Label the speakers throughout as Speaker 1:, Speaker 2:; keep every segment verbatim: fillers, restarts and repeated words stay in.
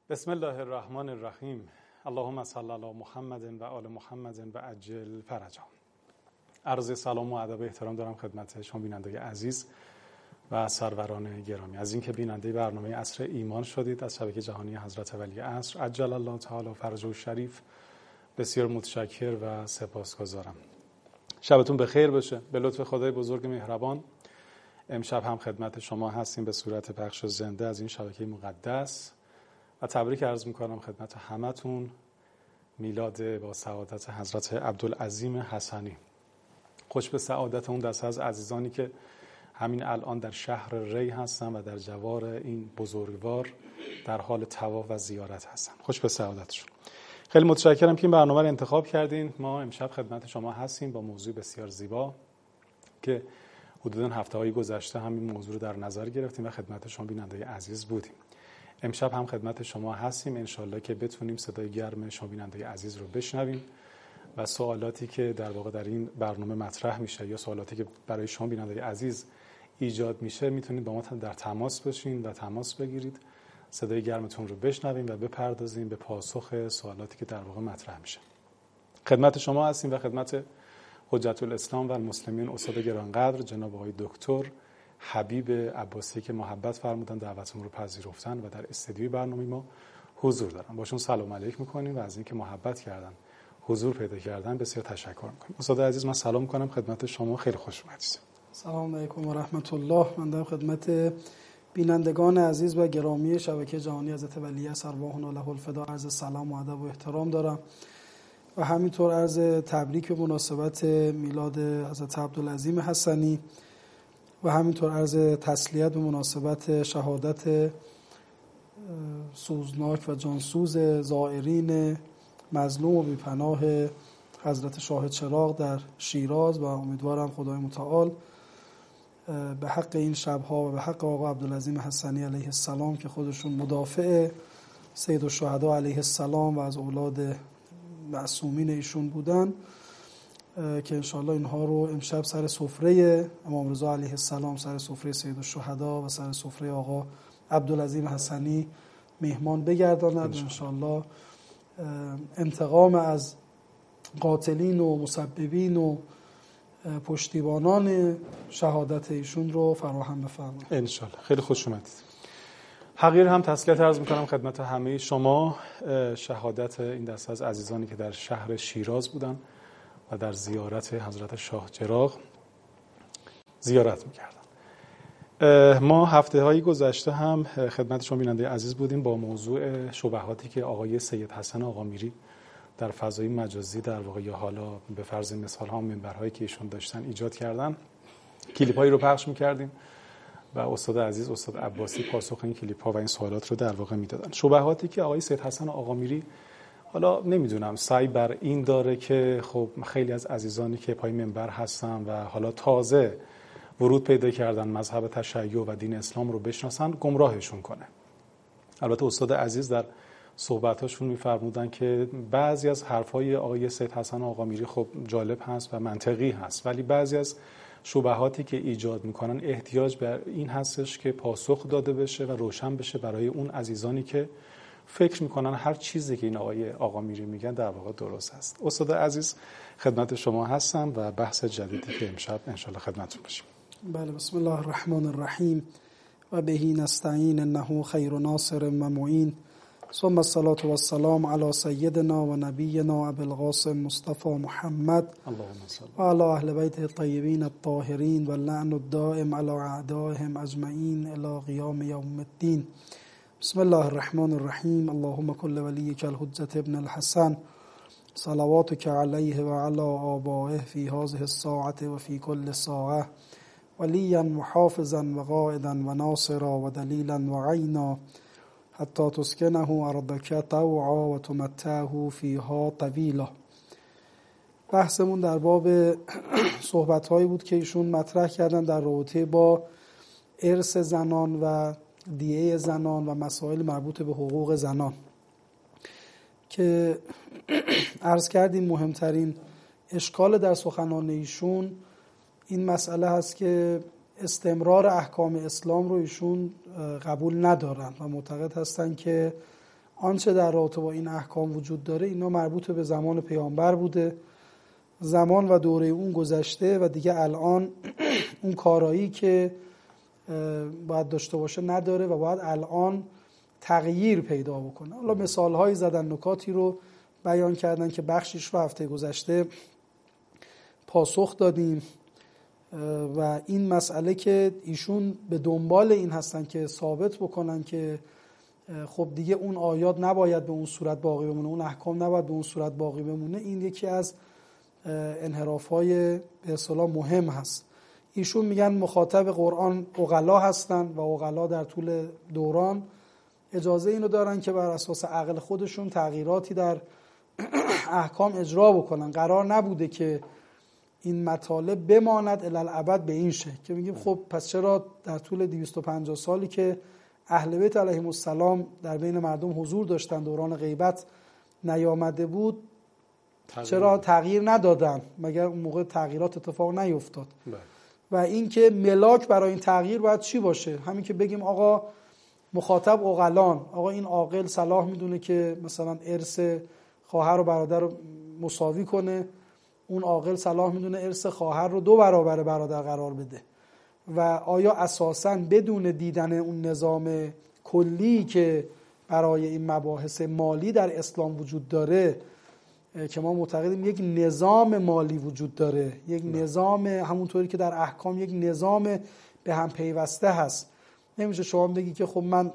Speaker 1: بسم الله الرحمن الرحیم. اللهم صل علی محمد و آل محمد و عجل فرجهم. عرض سلام و ادب و احترام دارم خدمت شما بیننده عزیز و سروران گرامی. از اینکه بیننده برنامه عصر ایمان شدید از شبکه جهانی حضرت ولی عصر عجل الله تعالی فرجه الشریف بسیار متشکر و سپاسگزارم. شبتون بخیر باشه. به لطف خدای بزرگ مهربان امشب هم خدمت شما هستیم به صورت پخش زنده از این شبکه مقدس و تبریک عرض میکنم خدمت همتون میلاد با سعادت حضرت عبدالعظیم حسنی. خوش به سعادت اون دسته از عزیزانی که همین الان در شهر ری هستن و در جوار این بزرگوار در حال طواف و زیارت هستن. خوش به سعادتشون. خیلی متشکرم که این برنامه رو انتخاب کردین. ما امشب خدمت شما هستیم با موضوع بسیار زیبا که حدوداً هفته‌های گذشته همین موضوع رو در نظر گرفتیم و خدمت شما بیننده عزیز بودیم. امشب هم خدمت شما هستیم انشالله که بتونیم صدای گرم شما بیننده عزیز رو بشنویم و سوالاتی که در واقع در این برنامه مطرح میشه یا سوالاتی که برای شما بیننده عزیز ایجاد میشه میتونید با ما در تماس باشین و تماس بگیرید، صدای گرمتون رو بشنویم و بپردازیم به پاسخ سوالاتی که در واقع مطرح میشه. خدمت شما هستیم و خدمت حجت الاسلام و المسلمین استاد گرانقدر جناب آقای دکتر حبیب عباسی که محبت فرمودن دعوتمون رو پذیرفتن و در استودیوی برنامه ما حضور دارن. باشون سلام علیک میکنیم و از اینکه محبت کردن حضور پیدا کردن بسیار تشکر میکنیم. استاد عزیز من سلام میکنم خدمت شما، خیلی خوش اومدید.
Speaker 2: سلام علیکم و رحمت الله. من در خدمت بینندگان عزیز و گرامی شبکه جهانی حضرت ولی عصر ارواحنا له الفدا عرض سلام و ادب و احترام دارم و همینطور عرض تبریک به مناسبت میلاد حضرت عبدالعظیم حسنی و همینطور عرض تسلیت به مناسبت شهادت سوزناک و جانسوز زائرین مظلوم و بی‌پناه حضرت شاه چراغ در شیراز و امیدوارم خدای متعال به حق این شبها و به حق آقا عبدالعظیم حسنی علیه السلام که خودشون مدافع سید الشهدا علیه السلام و از اولاد معصومین ایشون بودن که انشاءالله اینها رو امشب سر سفره امام رضا علیه السلام، سر سفره سید الشهدا و سر سفره آقا عبدالعظیم حسنی مهمان بگرداند. انشاءالله انتقام از قاتلین و مسببین و پشتیبانان شهادت ایشون رو فراهم بفرمایید
Speaker 1: انشاءالله. خیلی خوش اومدید. حقیر هم تسلیت عرض میکنم خدمت همه شما شهادت این دسته از عزیزانی که در شهر شیراز بودن و در زیارت حضرت شاه چراغ زیارت میکردن. ما هفته هایی گذشته هم خدمت شما بیننده عزیز بودیم با موضوع شبهاتی که آقای سید حسن آقامیری در فضای مجازی در واقع یا حالا به فرض مثال ها منبرهایی که ایشون داشتن ایجاد کردن کلیپ هایی رو پخش میکردیم و استاد عزیز استاد عباسی پاسخ این کلیپ ها و این سوالات رو در واقع میدادن. شبهاتی که آقای سید حسن آقامیری حالا نمیدونم سعی بر این داره که خب خیلی از عزیزانی که پای منبر هستن و حالا تازه ورود پیدا کردن مذهب تشیع و دین اسلام رو بشناسن گمراهشون کنه. البته استاد عزیز در صحبتاشون میفرمودن که بعضی از حرفای آقای سید حسن آقامیری خب جالب هست و منطقی هست ولی بعضی از شبهاتی که ایجاد میکنن احتیاج به این هستش که پاسخ داده بشه و روشن بشه برای اون عزیزانی که فکر میکنن هر چیزی که این آقای آقامیری میگن در واقع درست هست. استاد عزیز خدمت شما هستم و بحث جدیدی که امشب انشالله خدمتتون باشیم.
Speaker 2: بله. بسم الله الرحمن الرحیم و بهی نستعین انه خیر ناصر و معین ثم الصلاة و السلام علی سیدنا و نبینا ابی القاسم مصطفی محمد و علی اهل بیته الطیبین الطاهرین و اللعن الدائم علی اعدائهم اجمعین الی قیام یوم الدین. بسم الله الرحمن الرحیم. اللهم کل ولیک الحجة ابن الحسن صلواتک علیه و علی آبائه فی هذه الساعة و فی کل ساعة ولیا و حافظا و قائدا و ناصرا و دلیلا و عینا حتی تسکنه ارضک طوعا و تمتعه فیها طویلا. بحثمون در باب صحبت‌هایی بود که ایشون مطرح کردن در رابطه با ارث زنان و دیه زنان و مسائل مربوط به حقوق زنان که عرض کردیم مهمترین اشکال در سخنان ایشون این مسئله هست که استمرار احکام اسلام رو ایشون قبول ندارن و معتقد هستن که آنچه در رابطه با این احکام وجود داره اینا مربوط به زمان پیامبر بوده، زمان و دوره اون گذشته و دیگه الان اون کارایی که باید داشته باشه نداره و باید الان تغییر پیدا بکنه. حالا مثال هایی زدن، نکاتی رو بیان کردن که بخشیش رو هفته گذشته پاسخ دادیم و این مسئله که ایشون به دنبال این هستن که ثابت بکنن که خب دیگه اون آیات نباید به اون صورت باقی بمونه، اون احکام نباید به اون صورت باقی بمونه، این یکی از انحراف‌های به اصطلاح مهم هست. ایشون میگن مخاطب قرآن عقلا هستن و عقلا در طول دوران اجازه اینو دارن که بر اساس عقل خودشون تغییراتی در احکام اجرا بکنن. قرار نبوده که این مطالب بماند الالعبد به این شکل که میگیم خب پس چرا در طول دویست و پنجاه سالی که اهل بیت علیهم السلام در بین مردم حضور داشتن، دوران غیبت نیامده بود، تغییر چرا تغییر ندادن؟ مگر اون موقع تغییرات اتفاق نیفتاد؟ بله. و این که ملاک برای این تغییر باید چی باشه؟ همین که بگیم آقا مخاطب عقلان، آقا این عاقل صلاح میدونه که مثلا ارث خواهر و برادر رو مساوی کنه، اون عاقل صلاح میدونه ارث خواهر رو دو برابر برادر قرار بده. و آیا اساساً بدون دیدن اون نظام کلی که برای این مباحث مالی در اسلام وجود داره که ما معتقدیم یک نظام مالی وجود داره، یک نظام همونطوری که در احکام یک نظام به هم پیوسته هست، نمیشه شما بگی که خب من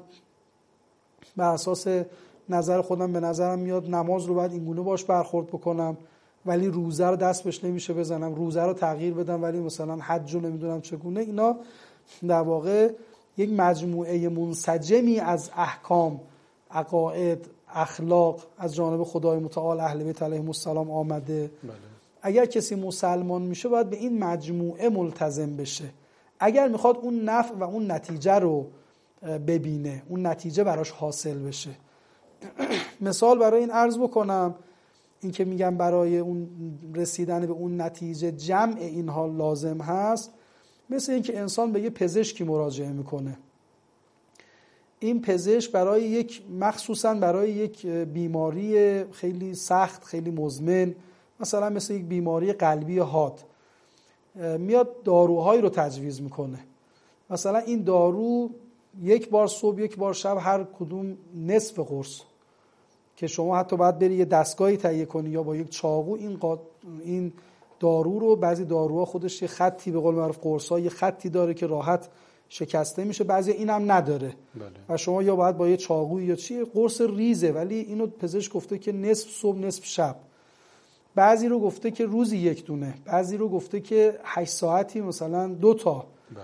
Speaker 2: بر اساس نظر خودم به نظرم میاد نماز رو باید اینگونه باش برخورد بکنم ولی روزه رو دست بهش نمیشه بزنم، روزه رو تغییر بدم ولی مثلا حج رو نمیدونم چگونه. اینا در واقع یک مجموعه منسجمی از احکام، عقاید، اخلاق از جانب خدای متعال اهل بیت علیهم السلام آمده. بله. اگر کسی مسلمان میشه باید به این مجموعه ملتزم بشه اگر میخواد اون نفع و اون نتیجه رو ببینه، اون نتیجه براش حاصل بشه. مثال برای این عرض بکنم، این که میگم برای اون رسیدن به اون نتیجه جمع اینها لازم هست، مثل این که انسان به یه پزشکی مراجعه میکنه. این پزشک برای یک مخصوصا برای یک بیماری خیلی سخت، خیلی مزمن، مثلا مثل یک بیماری قلبی حاد، میاد داروهایی رو تجویز میکنه. مثلا این دارو یک بار صبح یک بار شب هر کدوم نصف قرص که شما حتی باید بری یه دستگاهی تهیه کنی یا با یک چاقو این قاد... این دارو رو، بعضی داروها خودش یه خطی به قول معروف قرص‌ها یه خطی داره که راحت شکسته میشه، بعضی اینم نداره. بله. و شما یا باید با یه چاقو یا چی، قرص ریزه ولی اینو پزشک گفته که نصف صبح نصف شب، بعضی رو گفته که روزی یک دونه، بعضی رو گفته که هشت ساعتی مثلا دو تا. بله.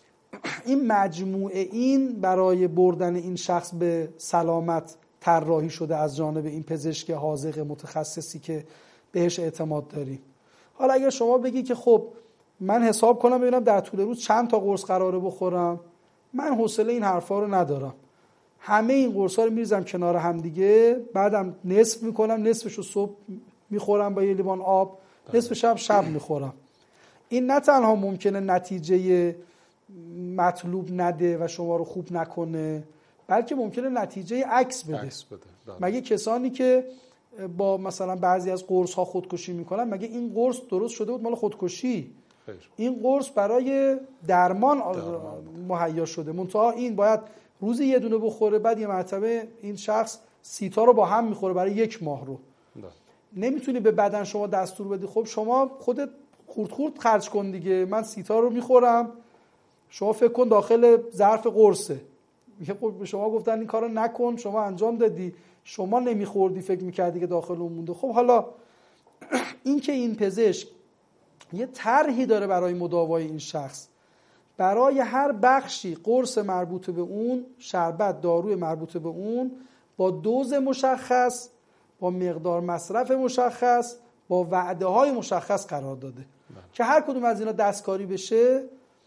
Speaker 2: این مجموعه این برای بردن این شخص به سلامت طراحی شده از جانب این پزشک حاذق متخصصی که بهش اعتماد داریم. حالا اگر شما بگی که خب من حساب کنم ببینم در طول روز چند تا قرص قراره بخورم، من حوصله این حرفا رو ندارم، همه این قرصا رو میریزم کنار هم دیگه، بعدم نصف میکنم، نصفشو صبح میخورم با یه لیوان آب، نصفش هم شب میخورم. این نه تنها ممکنه نتیجه مطلوب نده و شما رو خوب نکنه، بلکه ممکنه نتیجه عکس بده. عکس بده. مگه کسانی که با مثلا بعضی از قرص ها خودکشی میکنن، مگه این قرص درست شده بود مال خودکشی؟ خیر. این قرص برای درمان, درمان مهیا شده، منتها این باید روزی یه دونه بخوره، بعد یه مرتبه این شخص سیتا رو با هم میخوره برای یک ماه رو. ده. نمیتونی به بدن شما دستور بدی خب شما خودت خورد خورد خرج کن دیگه، من سیتا رو میخورم، شما فکر کن داخل ظرف قرصه. میگه خب شما گفتن این کارو نکن، شما انجام دادی، شما نمیخوردی فکر میکردی که داخل اون مونده. خب حالا این که این پزشک یه طرحی داره برای مداوای این شخص، برای هر بخشی قرص مربوط به اون، شربت، داروی مربوط به اون، با دوز مشخص، با مقدار مصرف مشخص، با وعده های مشخص قرار داده که هر کدوم از اینا دستکاری بشه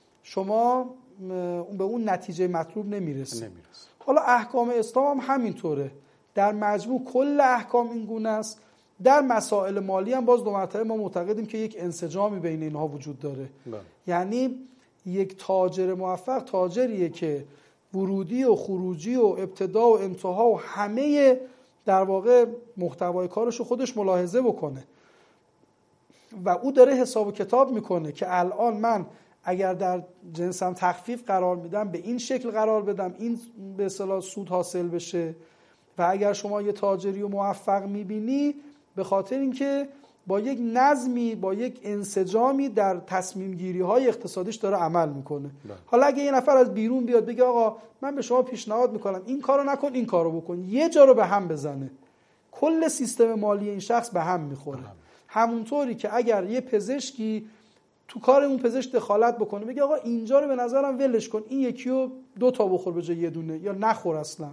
Speaker 2: شما به اون نتیجه مطلوب نمیرسه. نمیرسه. حالا احکام اسلام هم همینطوره، در مجموع کل احکام این گونه است. در مسائل مالی هم باز دو مرتبه ما معتقدیم که یک انسجامی بین اینها وجود داره. بله. یعنی یک تاجر موفق تاجریه که ورودی و خروجی و ابتدا و انتها و همه در واقع محتوای کارش رو خودش ملاحظه بکنه و او داره حساب و کتاب میکنه که الان من اگر در جنسم تخفیف قرار میدم به این شکل قرار بدم، این به اصطلاح سود حاصل بشه. و اگر شما یه تاجری و موفق میبینی به خاطر اینکه با یک نظمی، با یک انسجامی در تصمیم گیری های اقتصادیش داره عمل میکنه. بله. حالا اگه یه نفر از بیرون بیاد بگه آقا من به شما پیشنهاد میکنم این کارو نکن این کارو بکن، یه جا رو به هم بزنه، کل سیستم مالی این شخص به هم میخوره. بله. همونطوری که اگر یه پزشکی تو کار اون پزشک دخالت بکنه بگه آقا اینجا رو به نظرم ولش کن، این یکی رو دو تا بخور به جای یه دونه یا نخور، اصلا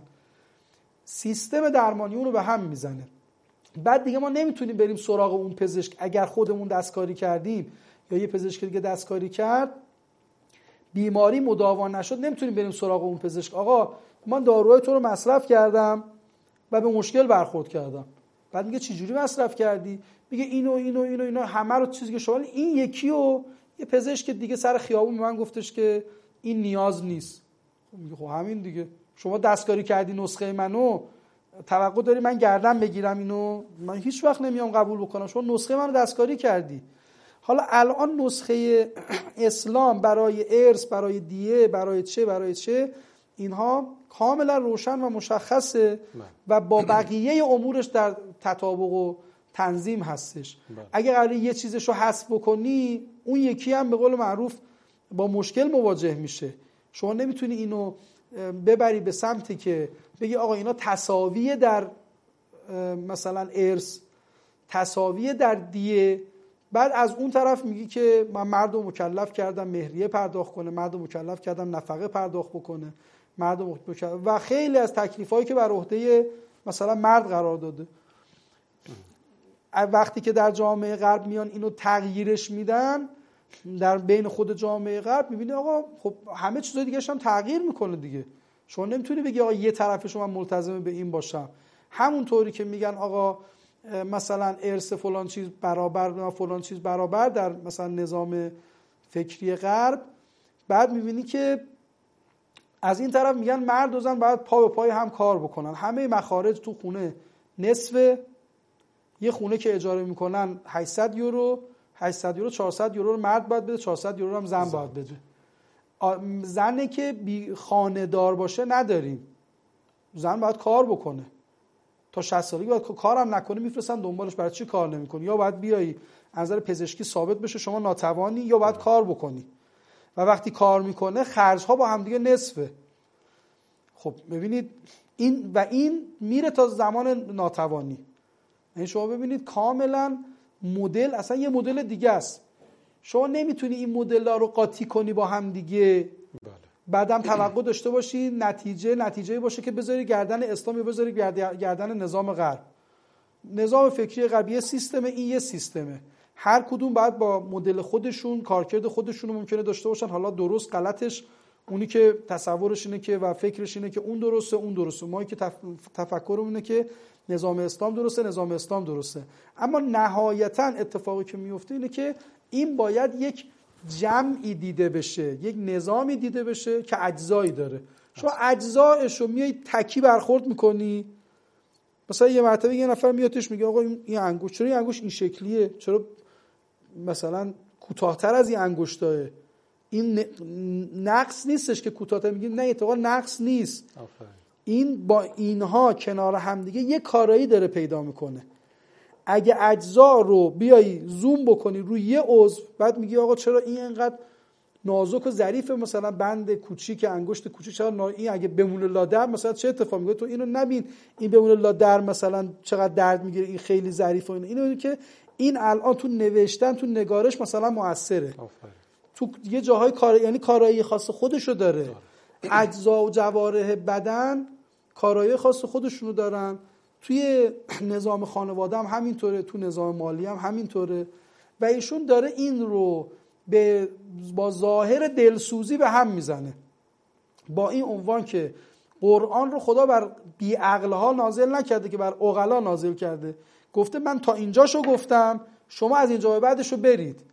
Speaker 2: سیستم درمانی اون رو به هم میزنه. بعد دیگه ما نمیتونیم بریم سراغ اون پزشک اگر خودمون دستکاری کردیم یا یه پزشک دیگه دستکاری کرد بیماری مداوا نشد، نمیتونیم بریم سراغ اون پزشک آقا من داروهای تو رو مصرف کردم و به مشکل برخورد کردم. بعد میگه چه جوری مصرف کردی؟ میگه اینو اینو اینو اینو همه رو چیزی که شما این یکی و یه پزشک دیگه سر خیابون به من گفتش که این نیاز نیست. میگه خب همین دیگه، شما دستکاری کردی نسخه منو، توقع داری من گردن بگیرم اینو؟ من هیچ وقت نمیام قبول بکنم، شما نسخه منو دستکاری کردی. حالا الان نسخه اسلام برای ارث، برای دیه، برای چه برای چه اینها کاملا روشن و مشخصه و با بقیه امورش در تطابق و تنظیم هستش. اگه قراره یه چیزشو حذف بکنی اون یکی هم به قول معروف با مشکل مواجه میشه. شما نمیتونی اینو ببری به سمتی که بگی آقا اینا تساویه در مثلا ارث، تساویه در دیه، بعد از اون طرف میگی که من مردم مکلف کردم مهریه پرداخت کنه، مردم مکلف کردم نفقه پرداخت بکنه، مردم مکلف و خیلی از تکلیفایی که بر عهده مثلا مرد قرار داده. وقتی که در جامعه غرب میان اینو تغییرش میدن در بین خود جامعه غرب، میبینی آقا خب همه چیزای دیگه هم تغییر میکنه دیگه. شما نمیتونی بگی آقا یه طرفش من ملتزم به این باشم. همونطوری که میگن آقا مثلا ارث فلان چیز برابر و فلان چیز برابر در مثلا نظام فکری غرب، بعد میبینی که از این طرف میگن مرد و زن باید پا به پای هم کار بکنن. همه مخارج تو خونه نصف، یه خونه که اجاره میکنن هشتصد یورو، هشتصد یورو چهارصد یورو رو مرد باید بده، چهارصد یورو هم زن باید بده. زنی که بی خانه دار باشه نداریم، زن باید کار بکنه تا شصت سالگی، باید کارم نکنه میفرستن دنبالش برای چی کار نمیکنی، یا باید بیایی از نظر پزشکی ثابت بشه شما ناتوانی یا باید کار بکنی و وقتی کار میکنه خرج‌ها با هم دیگه نصفه. خب ببینید این و این میره تا زمان ناتوانی. یعنی شما ببینید کاملا مدل اصلا یه مدل دیگه است. شما نمیتونی این مدل‌ها رو قاطی کنی با هم دیگه. بله. بعدم توقع داشته باشی نتیجه نتیجه باشه که بذاری گردن اسلام یا بذاری گردن نظام غرب. نظام فکری غربی یه سیستمه، این یه سیستمه. هر کدوم باید با مدل خودشون کارکرد خودشون رو ممکنه داشته باشن. حالا درست غلطش اونی که تصورش اینه که و فکرش اینه که اون درسته اون درسته، ما که تف... تفکرمون اینه که نظام اسلام درسته نظام اسلام درسته. اما نهایتا اتفاقی که میفته اینه که این باید یک جمعی دیده بشه، یک نظامی دیده بشه که اجزایی داره. شما اجزایش رو میای تکی برخورد میکنی. مثلا یه مرتبه یه نفر میادش میگه آقا این انگشت چرا این انگشت این شکلیه، چرا مثلا کوتاه‌تر از این انگشتاه، این نقص نیستش که کوتاه‌تر، میگه نه اتفاقا نقص نیست. آفرین. این با اینها کنار هم دیگه یه کارایی داره پیدا میکنه. اگه اجزا رو بیایی زوم بکنی روی یه عضو، بعد میگی آقا چرا این اینقدر نازک و ظریفه، مثلا بند کوچیک انگشت کوچیک چرا این اگه بمونه لادر مثلا چه اتفاقی میفته، تو اینو نبین این بمونه لادر مثلا چقدر درد میگیره، این خیلی ظریفه. اینو اینو که این الان تو نوشتن تو نگارش مثلا موثره. تو یه جاهای کار یعنی کارایی خاص خودشو داره. اجزا و جوارح بدن کارایی خاص خودشونو دارن. توی نظام خانواده هم همینطوره، تو نظام مالی هم همینطوره و ایشون داره این رو به با ظاهر دلسوزی به هم میزنه، با این عنوان که قرآن رو خدا بر بی عقلها نازل نکرده که بر عقلا نازل کرده. گفته من تا اینجاشو گفتم، شما از اینجا به بعدشو برید.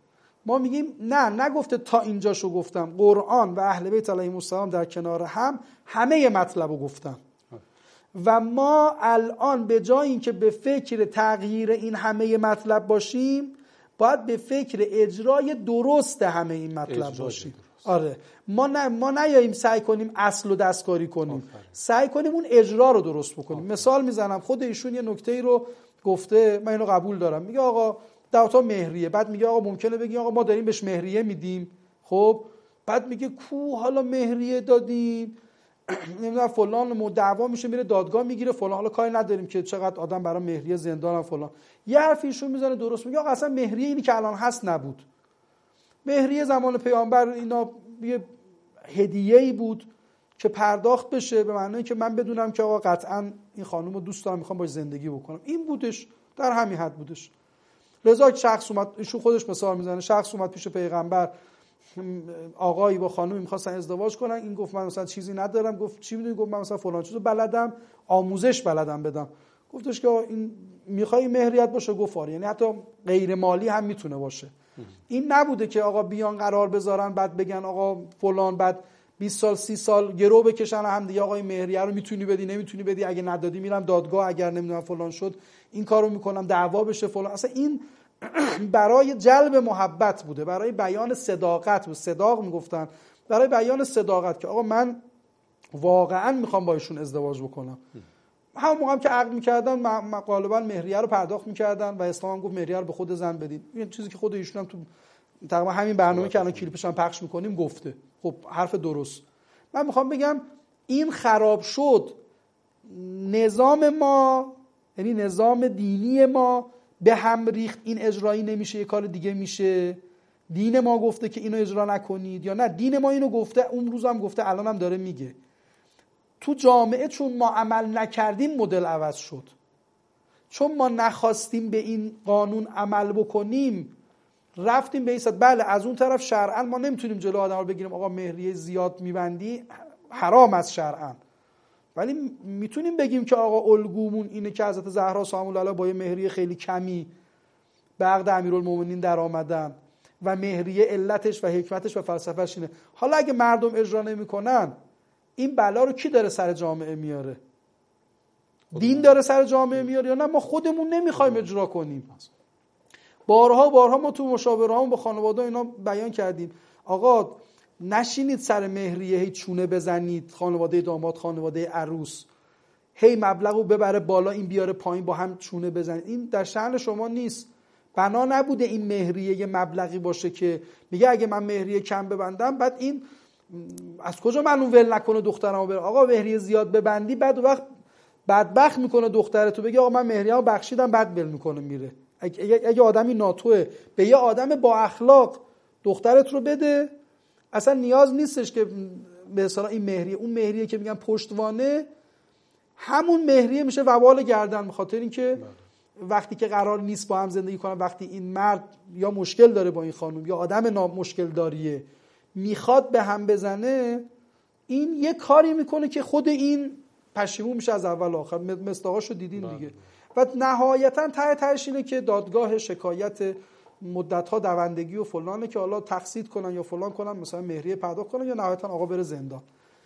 Speaker 2: ما میگیم نه نگفته تا اینجاشو گفتم، قرآن و اهل بیت علیهم السلام در کنار هم همه مطلب رو گفتن و ما الان به جای اینکه به فکر تغییر این همه مطلب باشیم باید به فکر اجرای درست همه این مطلب باشیم. آره ما نه ما نیاییم سعی کنیم اصل و دستکاری کنیم، آفره. سعی کنیم اون اجرا رو درست بکنیم. آفره. مثال میزنم، خود ایشون یه نکته‌ای رو گفته، من اینو قبول دارم. میگه آقا دعوتا مهریه، بعد میگه آقا ممکنه بگی آقا ما داریم بهش مهریه میدیم، خب بعد میگه کو حالا مهریه دادیم نمیدونم فلان دعوا میشه میره دادگاه میگیره فلان، حالا کاری نداریم که چقدر آدم برای مهریه زندانن فلان. یه حرفی ایشون میزنه درست، میگه آقا اصلا مهریه اینی که الان هست نبود، مهریه زمان پیامبر اینا یه هدیه‌ای بود که پرداخت بشه به معنی که من بدونم که آقا قطعاً این خانم رو دوست دارم میخوام باش زندگی بکنم، این بودش، در همین حد بودش. لذا شخص اومد، ایشون خودش مثال میزنه، شخص اومد پیش پیغمبر، آقایی با خانومی می‌خواستن ازدواج کنن، این گفت من مثلا چیزی ندارم، گفت چی می‌دونی؟ گفت من مثلا فلان چیزو بلدم، آموزش بلدم بدم. گفتش که این می‌خوای مهریت باشه؟ گفت آره، یعنی حتی غیر مالی هم میتونه باشه. این نبوده که آقا بیان قرار بذارن بعد بگن آقا فلان، بعد بیست سال سی سال گرو بکشن هم دیگه، آقا این مهریه رو میتونی بدی نمیتونی بدی، اگه ندادی میرم دادگاه، اگر نمیدونم فلان شد این کارو میکنم دعوا بشه فلان. اصلا این برای جلب محبت بوده، برای بیان صداقت و صداق میگفتن، برای بیان صداقت که آقا من واقعا میخوام با ایشون ازدواج بکنم. همون موقع هم که عقد میکردن غالبا مهریه رو پرداخت میکردن و اسلام هم گفت مهریه رو به خود زن بدید. این چیزی که خود ایشون هم تو تقریبا همین برنامه که الان کلیپش هم پخش میکنیم گفته. خب حرف درست. من میخوام بگم این خراب شد، نظام ما یعنی نظام دینی ما به هم ریخت، این اجرایی نمیشه، یه کار دیگه میشه. دین ما گفته که اینو اجرا نکنید، یا نه دین ما اینو گفته، اون روز هم گفته، الان هم داره میگه. تو جامعه چون ما عمل نکردیم مدل عوض شد، چون ما نخواستیم به این قانون عمل بکنیم رفتیم به این سطح. بله از اون طرف شرعاً ما نمیتونیم جلو آدم رو بگیریم آقا مهریه زیاد میبندی حرام از شرعاً، ولی میتونیم بگیم که آقا الگومون اینه که حضرت زهرا سلام الله علیها با یه مهریه خیلی کمی به عقد امیرالمومنین در آمدن و مهریه علتش و حکمتش و فلسفهش اینه. حالا اگه مردم اجرا نمیکنن این بلا رو کی داره سر جامعه میاره؟ دین داره سر جامعه میاره یا نه ما خودمون نمیخوایم اجرا کنیم؟ بارها بارها ما تو مشاورهامون با خانواده اینا بیان کردیم آقا نشینید سر مهریه هی چونه بزنید، خانواده داماد خانواده عروس هی مبلغو ببره بالا این بیاره پایین با هم چونه بزنید، این در شأن شما نیست. بنا نبوده این مهریه یه مبلغی باشه که میگه اگه من مهریه کم ببندم بعد این از کجا معلوم ول نکنه دخترمو بره. آقا مهریه زیاد ببندی بعد وقت بدبخت میکنه دخترتو، بگی آقا من مهریه‌مو بخشیدم بعد ول میکنه میره. اگه اگه آدمی ناتوه به یه آدم با اخلاق دخترت رو بده، اصلا نیاز نیستش که به اصطلاح این مهریه، اون مهریه که میگن پشتوانه، همون مهریه میشه وبال گردن، به خاطر اینکه وقتی که قرار نیست با هم زندگی کنن، وقتی این مرد یا مشکل داره با این خانم یا آدم نا مشکل داریه میخواد به هم بزنه، این یه کاری میکنه که خود این پشیمون میشه از اول آخر. مصداقاشو دیدین دیگه. و نهایتا ته تهش اینه که دادگاه شکایت مدت‌ها دوندگی و فلانه که حالا تقسیط کنن یا فلان کنن، مثلا مهریه پرداخت کنن یا نهایتا آقا بره زندان.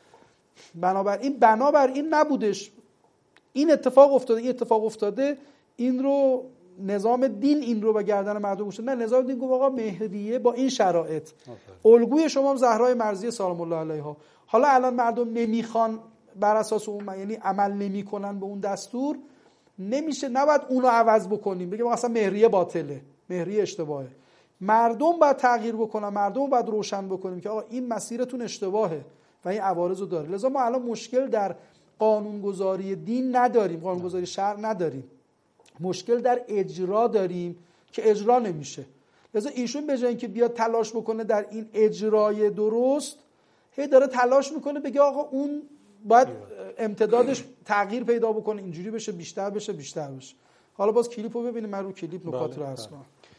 Speaker 2: بنابراین بنابراین نبودش، این اتفاق افتاده، این اتفاق افتاده، این رو نظام دین این رو به گردن مردم گذاشت. نه، نظام دین گفت آقا مهریه با این شرایط. الگوی شما زهرای مرضیه سلام الله علیها. حالا الان مردم نمیخوان بر اساس اون، یعنی عمل نمیکنن به اون دستور، نمیشه، نباید اونو عوض بکنیم بگیم اصلا مهریه باطله، مهریه اشتباهه. مردم باید تغییر بکنن، مردم باید روشن بکنیم که آقا این مسیرتون اشتباهه و این عوارض رو داره. لذا ما الان مشکل در قانونگذاری دین نداریم، قانونگذاری شرع نداریم، مشکل در اجرا داریم که اجرا نمیشه. لذا ایشون به جای اینکه بیاد تلاش بکنه در این اجرای درست، هی داره تلاش میکنه بگه آقا اون باید امتدادش تغییر پیدا بکنه، اینجوری بشه، بیشتر بشه بیشتر بشه. حالا باز کلیپو ببینیم، من رو کلیپ نکات رو عرض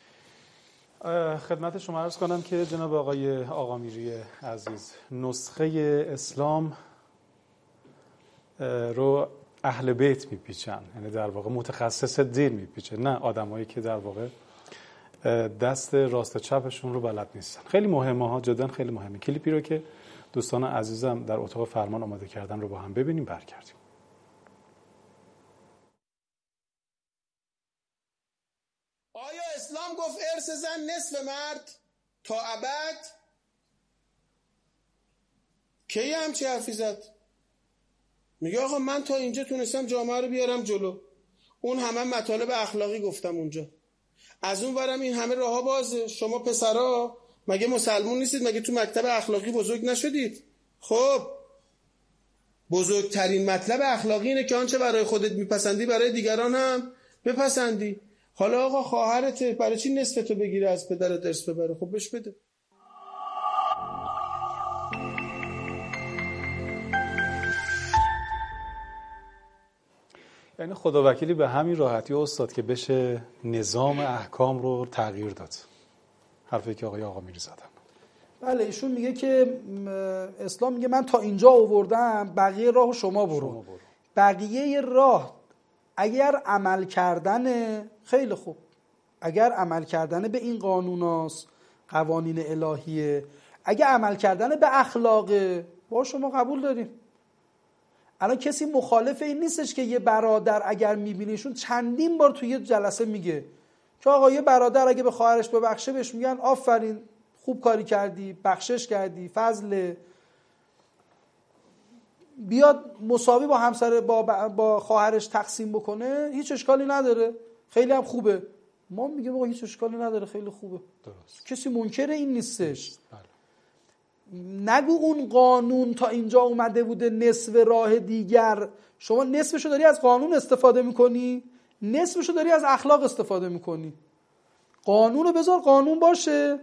Speaker 2: کنم.
Speaker 1: خدمت شما عرض کنم که جناب آقای آقامیری عزیز نسخه اسلام رو اهل بیت میپیچن، یعنی در واقع متخصص دین میپیچه، نه آدمایی که در واقع دست راست چپشون رو بلد نیستن. خیلی مهمه ها، جدا خیلی مهمه. کلیپی رو که دوستان عزیزم در اتاق فرمان آماده کردن رو با هم ببینیم، برگردیم.
Speaker 3: آیا اسلام گفت ارث زن نصف مرد تا ابد؟ کی همچی حرفی زد؟ میگه آقا من تا اینجا تونستم جامعه رو بیارم جلو، اون همه مطالب اخلاقی گفتم اونجا، از اون ورم این همه راه بازه. شما پسرا مگه مسلمون نیستید؟ مگه تو مکتب اخلاقی بزرگ نشدید؟ خب بزرگترین مطلب اخلاقی اینه که آنچه برای خودت میپسندی برای دیگران هم بپسندی. حالا آقا خواهرته، برای چی نصف تو بگیره از پدرت ارث ببره؟ خب بهش بده.
Speaker 1: یعنی خداوکیلی به همین راحتی استاد که بشه نظام احکام رو تغییر داد. حرفی که آقای آقامیری زدن.
Speaker 2: بله، ایشون میگه که اسلام میگه من تا اینجا آوردم، بقیه راهو شما برو. شما برو. بقیه راه اگر عمل کردن خیلی خوب، اگر عمل کردن به این قانوناست، قوانین الهیه، اگر عمل کردن به اخلاقه، با شما قبول داریم. الان کسی مخالف این نیستش که یه برادر اگر میبینیشون چندین بار توی یه جلسه میگه که آقا یه برادر اگه به خواهرش ببخشه بهش میگن آفرین، خوب کاری کردی، بخشش کردی، فضل. بیاد مساوی با همسر با با خواهرش تقسیم بکنه، هیچ اشکالی نداره، خیلی هم خوبه. ما میگیم آقا هیچ اشکالی نداره، خیلی خوبه. درست. کسی منکر این نیستش. بله. نگو اون قانون تا اینجا اومده بوده نصف راه دیگر، شما نصفشو داری از قانون استفاده میکنی، نصفشو داری از اخلاق استفاده میکنی. قانونو بذار قانون باشه،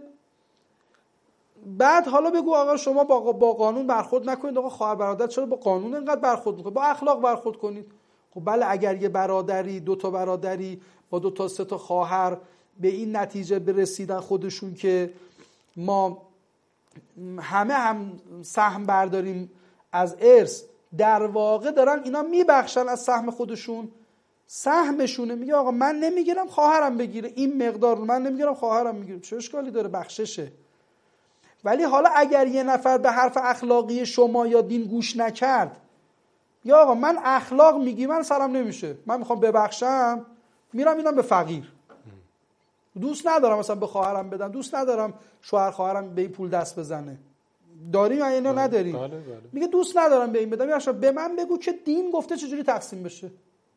Speaker 2: بعد حالا بگو آقا شما با با قانون برخورد نکنید، آقا خواهر برادر چرا با قانون اینقدر برخورد میکنید؟ با اخلاق برخورد کنید. خب بله، اگر یه برادری، دو تا برادری با دو تا سه تا خواهر به این نتیجه برسیدن خودشون که ما همه هم سهم برداریم از ارث، در واقع دارن اینا میبخشن از سهم خودشون، سهمشونه. میگه آقا من نمیگیرم خواهرم بگیره، این مقدار من نمیگیرم خواهرم میگیره، چه اشکالی داره؟ بخششه. ولی حالا اگر یه نفر به حرف اخلاقی شما یا دین گوش نکرد، یا آقا من اخلاق میگی، من سرم نمیشه، من میخوام ببخشم، میرم میدم به فقیر، دوست ندارم مثلا به خواهرم بدم، دوست ندارم شوهر خواهرم به این پول دست بزنه. داریم یا اینا نداریم؟ بله بله. میگه دوست ندارم به این بدم، یا به من بگو که دین گفته چجوری تقسیم بشه.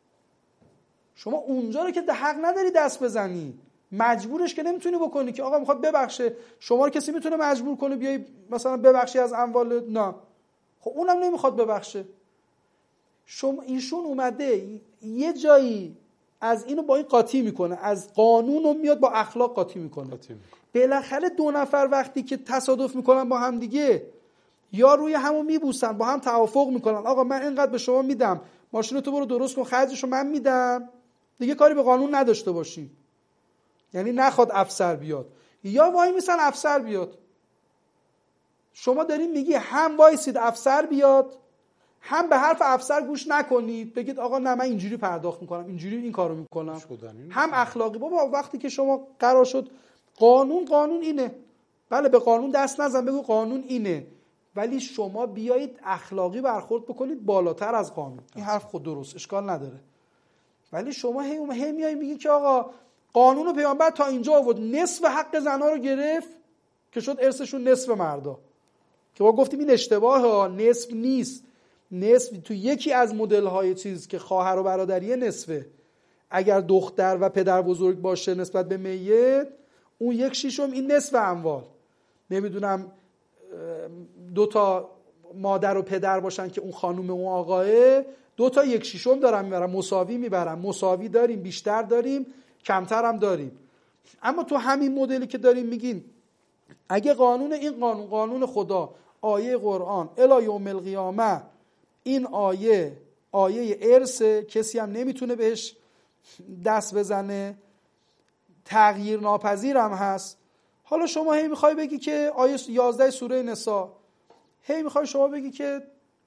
Speaker 2: شما اونجا رو که حق نداری دست بزنی، مجبورش که نمیتونی بکنی که آقا میخواد ببخشه. شما رو کسی میتونه مجبور کنه بیای مثلا ببخشی از اموال؟ نه. خب اونم نمیخواد ببخشه. شما ایشون اومده یه جایی از اینو با این قاطی میکنه، از قانون میاد با اخلاق قاطی میکنه. قاطی میکنه. بالاخره دو نفر وقتی که تصادف میکنن با هم دیگه، یا روی همو میبوسن، با هم توافق میکنن آقا من اینقدر به شما میدم، ماشینتو برو درست کن، خرجشو من میدم، دیگه کاری به قانون نداشته باشیم. یعنی نخواد افسر بیاد، یا وای میسن افسر بیاد. شما دارین میگی هم وایسید افسر بیاد، هم به حرف افسر گوش نکنید، بگید آقا نه من اینجوری پرداخت میکنم، اینجوری این کارو میکنم. هم اخلاقی. بابا وقتی که شما قرار شد قانون قانون اینه، بله به قانون دست نزن، بگو قانون اینه، ولی شما بیایید اخلاقی برخورد بکنید بالاتر از قانون. این حرف خود درست، اشکال نداره. ولی شما هی هی میای میگی که آقا قانون و پیامبر تا اینجا آورد، نصف حق زنا رو گرفت که شد ارثشون نصف مردا، که ما گفتیم این اشتباهه، نصف نیست. نصف تو یکی از مدل های چیز که خواهر و برادری نصفه، اگر دختر و پدر بزرگ باشه نسبت به میت، اون یک شیشم این نصف اموال. نمیدونم دو تا مادر و پدر باشن که اون خانوم اون آقاه، دو تا یک شیشم دارن میبرن، مساوی میبرن. مساوی داریم، بیشتر داریم، کمتر هم داریم. اما تو همین مدلی که داریم میگین اگه قانون این قانون قانون خدا، آیه قرآن الی یوم القیامه، این آیه آیه ارث، کسی هم نمیتونه بهش دست بزنه، تغییر ناپذیر هم هست. حالا شما هی میخوای بگی که آیه یازده سوره نساء، هی میخوای شما بگی که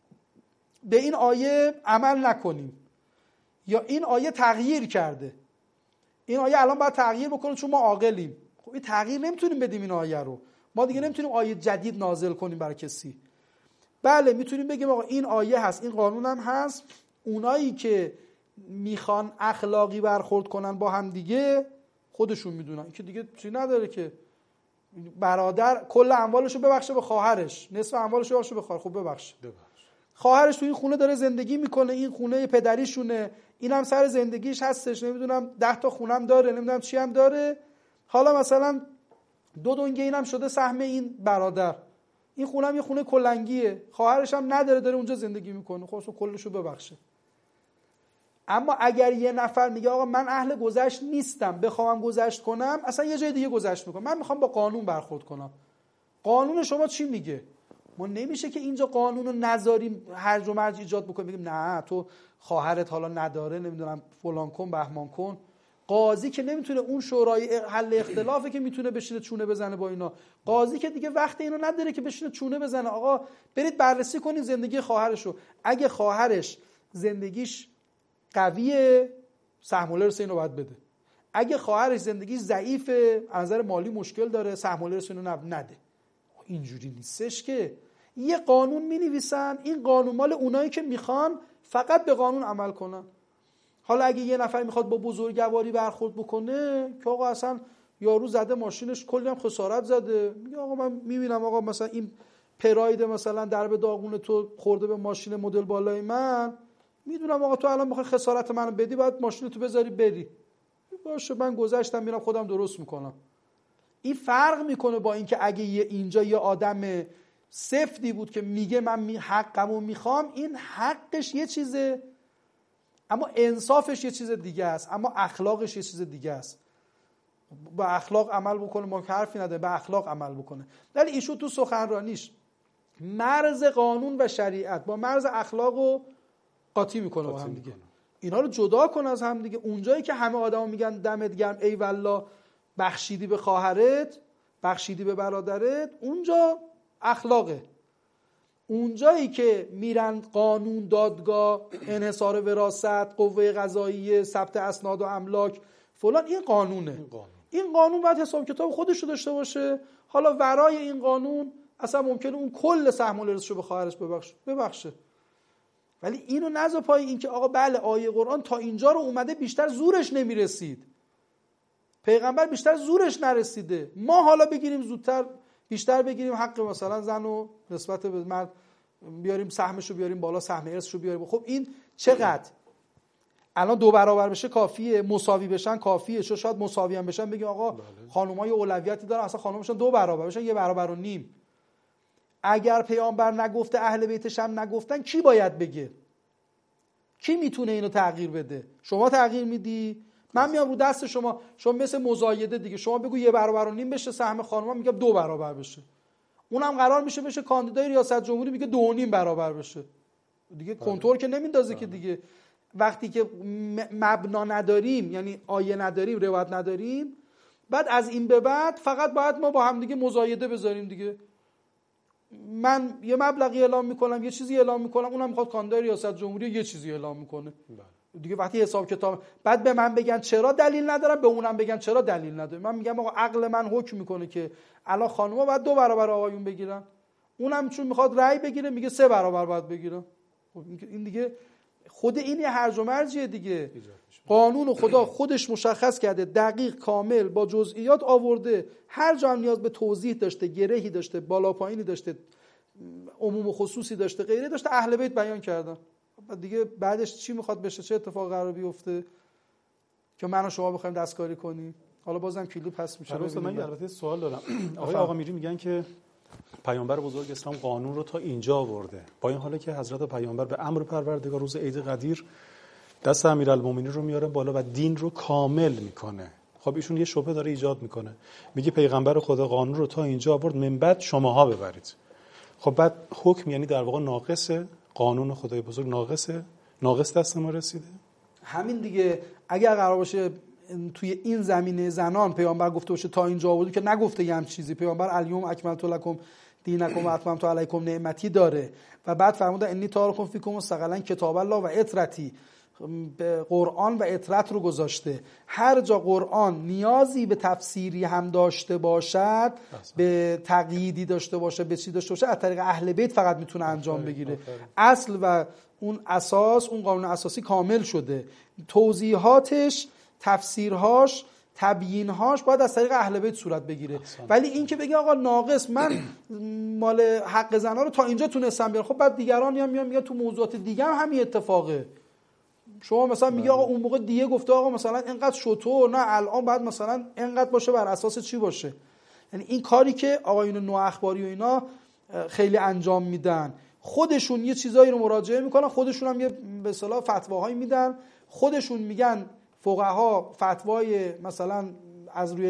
Speaker 2: به این آیه عمل نکنیم، یا این آیه تغییر کرده، این آیه الان باید تغییر بکنه چون ما عاقلیم. خب این تغییر نمیتونیم بدیم این آیه رو. ما دیگه نمیتونیم آیه جدید نازل کنیم برای کسی. بله میتونیم بگیم آقا این آیه هست، این قانون هم هست، اونایی که میخوان اخلاقی برخورد کنن با هم دیگه خودشون میدونن که دیگه چیزی نداره که برادر کل اموالشو ببخشه به خواهرش، نصف اموالشو ببخشه به خواهر. خب ببخشه. خواهرش تو این خونه داره زندگی میکنه، این خونه پدریشونه، اینم سر زندگیش هستش، نمیدونم ده تا خونم داره، نمیدونم چی هم داره. حالا مثلا دو دنگه اینم شده سهم این برادر، این خونم یه خونه کلنگیه، خواهرش هم نداره داره اونجا زندگی میکنه. خب اصلا کلشو ببخشه. اما اگر یه نفر میگه آقا من اهل گذشت نیستم، بخوام گذشت کنم، اصلا یه جای دیگه گذشت میکنم، من میخوام با قانون برخورد کنم. قانون شما چی میگه؟ ما نمیشه که اینجا قانون رو نذاریم هرج و مرج ایجاد بکنیم، بگیم نه تو خواهرت حالا نداره، نمیدونم فلان کن بهمان کن. قاضی که نمیتونه، اون شورای حل اختلافه که میتونه بشینه چونه بزنه با اینا. قاضی که دیگه وقت اینو نداره که بشینه چونه بزنه. آقا برید بررسی کنید زندگی خواهرشو. اگه خواهرش زندگیش قویه، سهم الارث اینو باید بده. اگه خواهرش زندگیش ضعیفه، از نظر مالی مشکل داره، سهم الارث اینو نده. اینجوری نیستش که یه قانون می‌نویسن، این قانون مال اونایی که میخوان فقط به قانون عمل کنن. حالا اگه یه نفر میخواد با بزرگواری برخورد بکنه که آقا اصلا یارو زده ماشینش کلی هم خسارت زده، میگه آقا من میبینم آقا مثلا این پراید مثلا درب داغون تو خورده به ماشین مدل بالای من، میدونم آقا تو الان میخوای خسارت منو بدی، باید ماشین تو بذاری بری. باشه من گذشتم میرم خودم درست میکنم. این فرق میکنه با اینکه اگه یه اینجا یه آدم سفتی بود که میگه من حقمو میخوام، این حقش یه چیزه اما انصافش یه چیز دیگه است، اما اخلاقش یه چیز دیگه است. با اخلاق عمل بکنه، ما حرفی نداره، با اخلاق عمل بکنه. ولی ایشون تو سخنرانیش مرز قانون و شریعت با مرز اخلاقو قاطی میکنه با هم دیگه. اینا رو جدا کن از هم دیگه. اونجایی که همه آدما میگن دمت گرم ای والله بخشیدی به خواهرت، بخشیدی به برادرت، اونجا اخلاقه. اونجایی که میرن قانون، دادگاه، انحصار وراثت، قوه قضاییه، ثبت اسناد و املاک فلان، این قانونه. این قانون, این قانون باید حساب کتاب خودش رو داشته باشه. حالا ورای این قانون اصلا ممکنه اون کل سهم الارث رو به خواهرش ببخشه ببخشه ولی اینو نذار پای این که آقا بله آیه قرآن تا اینجا رو اومده، بیشتر زورش نمیرسید، پیغمبر بیشتر زورش نرسیده، ما حالا بگیریم زودتر بیشتر بگیریم حق مثلا زن و نسبت به مرد بیاریم، سهمشو بیاریم بالا، سهم ارثشو بیاریم. خب این چقدر الان دو برابر بشه کافیه، مساوی بشن کافیه، چون شاید مساوی هم بشن بگیم آقا خانم‌ها یه اولویتی دارن، اصلا خانم‌هاشون دو برابر بشن یه برابر و نیم. اگر پیامبر نگفته، اهل بیتش هم نگفتن، کی باید بگه؟ کی میتونه اینو تغییر بده؟ شما تغییر میدی؟ من میام رو دست شما، شما مثل مزایده دیگه، شما بگو یه برابر و نیم بشه سهم خانم‌ها، میگم دو برابر بشه. اونم قرار میشه بشه کاندیدای ریاست جمهوری، میگه دو و نیم برابر بشه. دیگه کنترل که نمیندازه که دیگه. وقتی که مبنا نداریم، یعنی آیه نداریم، روایت نداریم، بعد از این به بعد فقط باید ما با هم دیگه مزایده بذاریم دیگه. من یه مبلغی اعلام میکنم، یه چیزی اعلام میکنم، اونم میخواد کاندیدای ریاست جمهوری یه چیزی اعلام میکنه. دیگه وقتی حساب کتاب بعد به من بگن چرا دلیل ندارم، به اونم بگن چرا دلیل نداره، من میگم آقا عقل من حکم میکنه که الان خانوما باید دو برابر آقایون بگیرن، اونم چون میخواد رأی بگیره میگه سه برابر باید بگیرن. این دیگه خود این یه هرج و مرجیه دیگه. قانون خدا خودش مشخص کرده، دقیق کامل با جزئیات آورده، هر جا هم نیاز به توضیح داشته، گرهی داشته، بالا پایینی داشته، عموم و خصوصی داشته، غیره داشته، اهل بیت بیان کردن. دیگه بعدش چی میخواد بشه؟ چه اتفاق قرار بیفته که من و شما بخوایم دستکاری کنیم؟ حالا بازم کلیپ پس میشه.
Speaker 1: درسته. من البته سوال دارم. آقای آقا میری میگن که پیامبر بزرگ اسلام قانون رو تا اینجا آورده، با این حاله که حضرت پیامبر به امر پروردگار روز عید قدیر دست امیرالمومنین رو میاره بالا و دین رو کامل میکنه. خب ایشون یه شبهه داره ایجاد میکنه، میگه پیغمبر خدا قانون رو تا اینجا آورد، من بعد شماها ببرید. خب بعد حکم یعنی در واقع ناقصه، قانون خدای بزرگ ناقصه، ناقص دست ما رسیده.
Speaker 2: همین دیگه. اگر قرار باشه توی این زمینه زنان پیامبر گفته باشه تا اینجا آورد، که نگفته یه هم چیزی، پیامبر الیوم اکملت لکم دینکم و اتممت علیکم نعمتی داره و بعد فرمودن انی تارکم فیکم مستقلا کتاب الله و اطرتی، قرآن و اطرت رو گذاشته. هر جا قرآن نیازی به تفسیری هم داشته باشد، به تقییدی داشته باشه، به چی داشته باشه، از طریق اهل بیت فقط میتونه انجام بگیره. اصل و اون اساس، اون قانون اساسی کامل شده، توضیحاتش، تفسیرهاش، تبیینهاش باید از طریق اهل بیت صورت بگیره. ولی این که بگی آقا ناقص من مال حق زنا رو تا اینجا تونستم بیارم، خب بعد دیگران میان میان میگن تو موضوعات دیگه هم همین اتفاقه. شما مثلا میگی آقا اون موقع دیگه گفته آقا مثلا اینقدر شطور، نه الان بعد مثلا اینقدر باشه، بر اساس چی باشه؟ یعنی این کاری که آقایون نو اخباری و اینا خیلی انجام میدن، خودشون یه چیزایی رو مراجعه میکنن، خودشون هم یه به اصطلاح فتواهایی میدن، خودشون میگن فقها فتوای مثلا از روی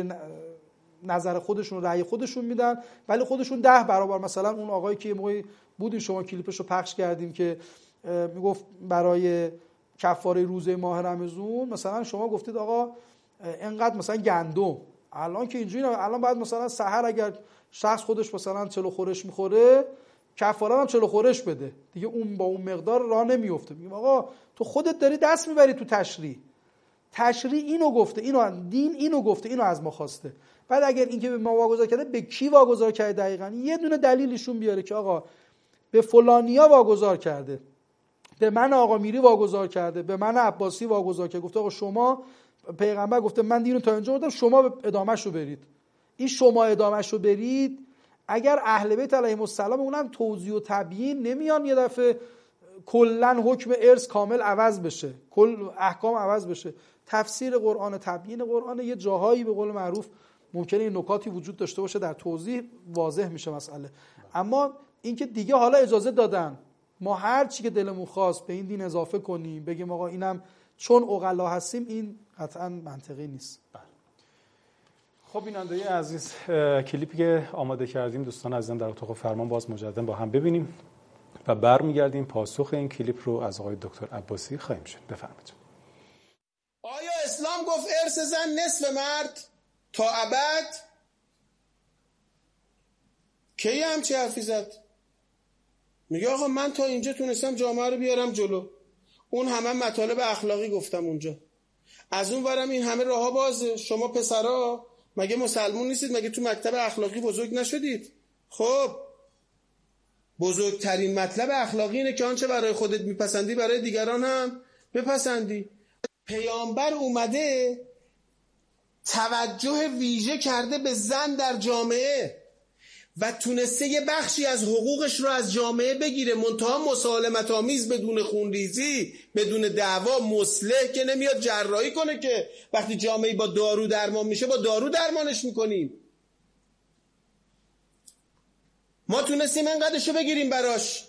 Speaker 2: نظر خودشون، رأی خودشون میدن، ولی خودشون ده برابر مثلا اون آقایی که یه موقعی بودیم شما کلیپش رو پخش کردیم که میگفت برای کفاره روزه ماه رمضان مثلا شما گفتید آقا اینقدر مثلا گندم، الان که اینجوری الان بعد مثلا سحر اگر شخص خودش مثلا چلو خورش میخوره کفاره هم چلو خورش بده دیگه، اون با اون مقدار راه نمیفته. میگم آقا تو خودت داری دست میبری تو تشریع، تشریع اینو گفته، اینو دین اینو گفته، اینو از ما خواسته. بعد اگر این که به ما واگذار کرده، به کی واگذار کرده دقیقاً؟ یه دونه دلیلشون بیاره که آقا به فلانیا واگذار کرده، به من آقا میری واگذار کرده، به من عباسی واگذار کرده، گفته آقا شما پیغمبر گفته من دینو تا اینجا بردم، شما ادامهشو برید. این شما ادامهشو برید، اگر اهل بیت علیهم السلام اونم توضیح و تبیین نمیان یه دفعه کلا حکم ارث کامل عوض بشه، کل احکام عوض بشه. تفسیر قرآن، تبیین قرآن، یه جاهایی به قول معروف ممکنه یه نکاتی وجود داشته باشه در توضیح واضح میشه مسئله. اما اینکه دیگه حالا اجازه دادن ما هر چی که دلمون خواست به این دین اضافه کنیم، بگیم آقا اینم چون عقلا هستیم، این قطعا منطقی نیست.
Speaker 1: خب بیننده عزیز، کلیپی که آماده کردیم دوستان عزیزم در اتاق فرمان باز مجددا با هم ببینیم و برمیگردیم پاسخ این کلیپ رو از آقای دکتر عباسی خواهیم شد. بفرمایید.
Speaker 3: آیا اسلام گفت ارث زن نصف مرد تا ابد؟ کی همچی حرفی زد؟ میگه آقا من تا اینجا تونستم جامعه رو بیارم جلو، اون همه مطالب اخلاقی گفتم اونجا، از اون ورم این همه راهها بازه. شما پسرا مگه مسلمون نیستید؟ مگه تو مکتب اخلاقی بزرگ نشدید؟ خب بزرگترین مطلب اخلاقی اینه که آنچه برای خودت میپسندی برای دیگران هم بپسندی. پیامبر اومده توجه ویژه کرده به زن در جامعه و تونسته یه بخشی از حقوقش رو از جامعه بگیره، منتها مسالمت آمیز، بدون خونریزی، بدون دعوا، مصلح که نمیاد جراحی کنه که وقتی جامعه با دارو درمان میشه با دارو درمانش میکنیم. ما تونستیم انقدرشو بگیریم براش.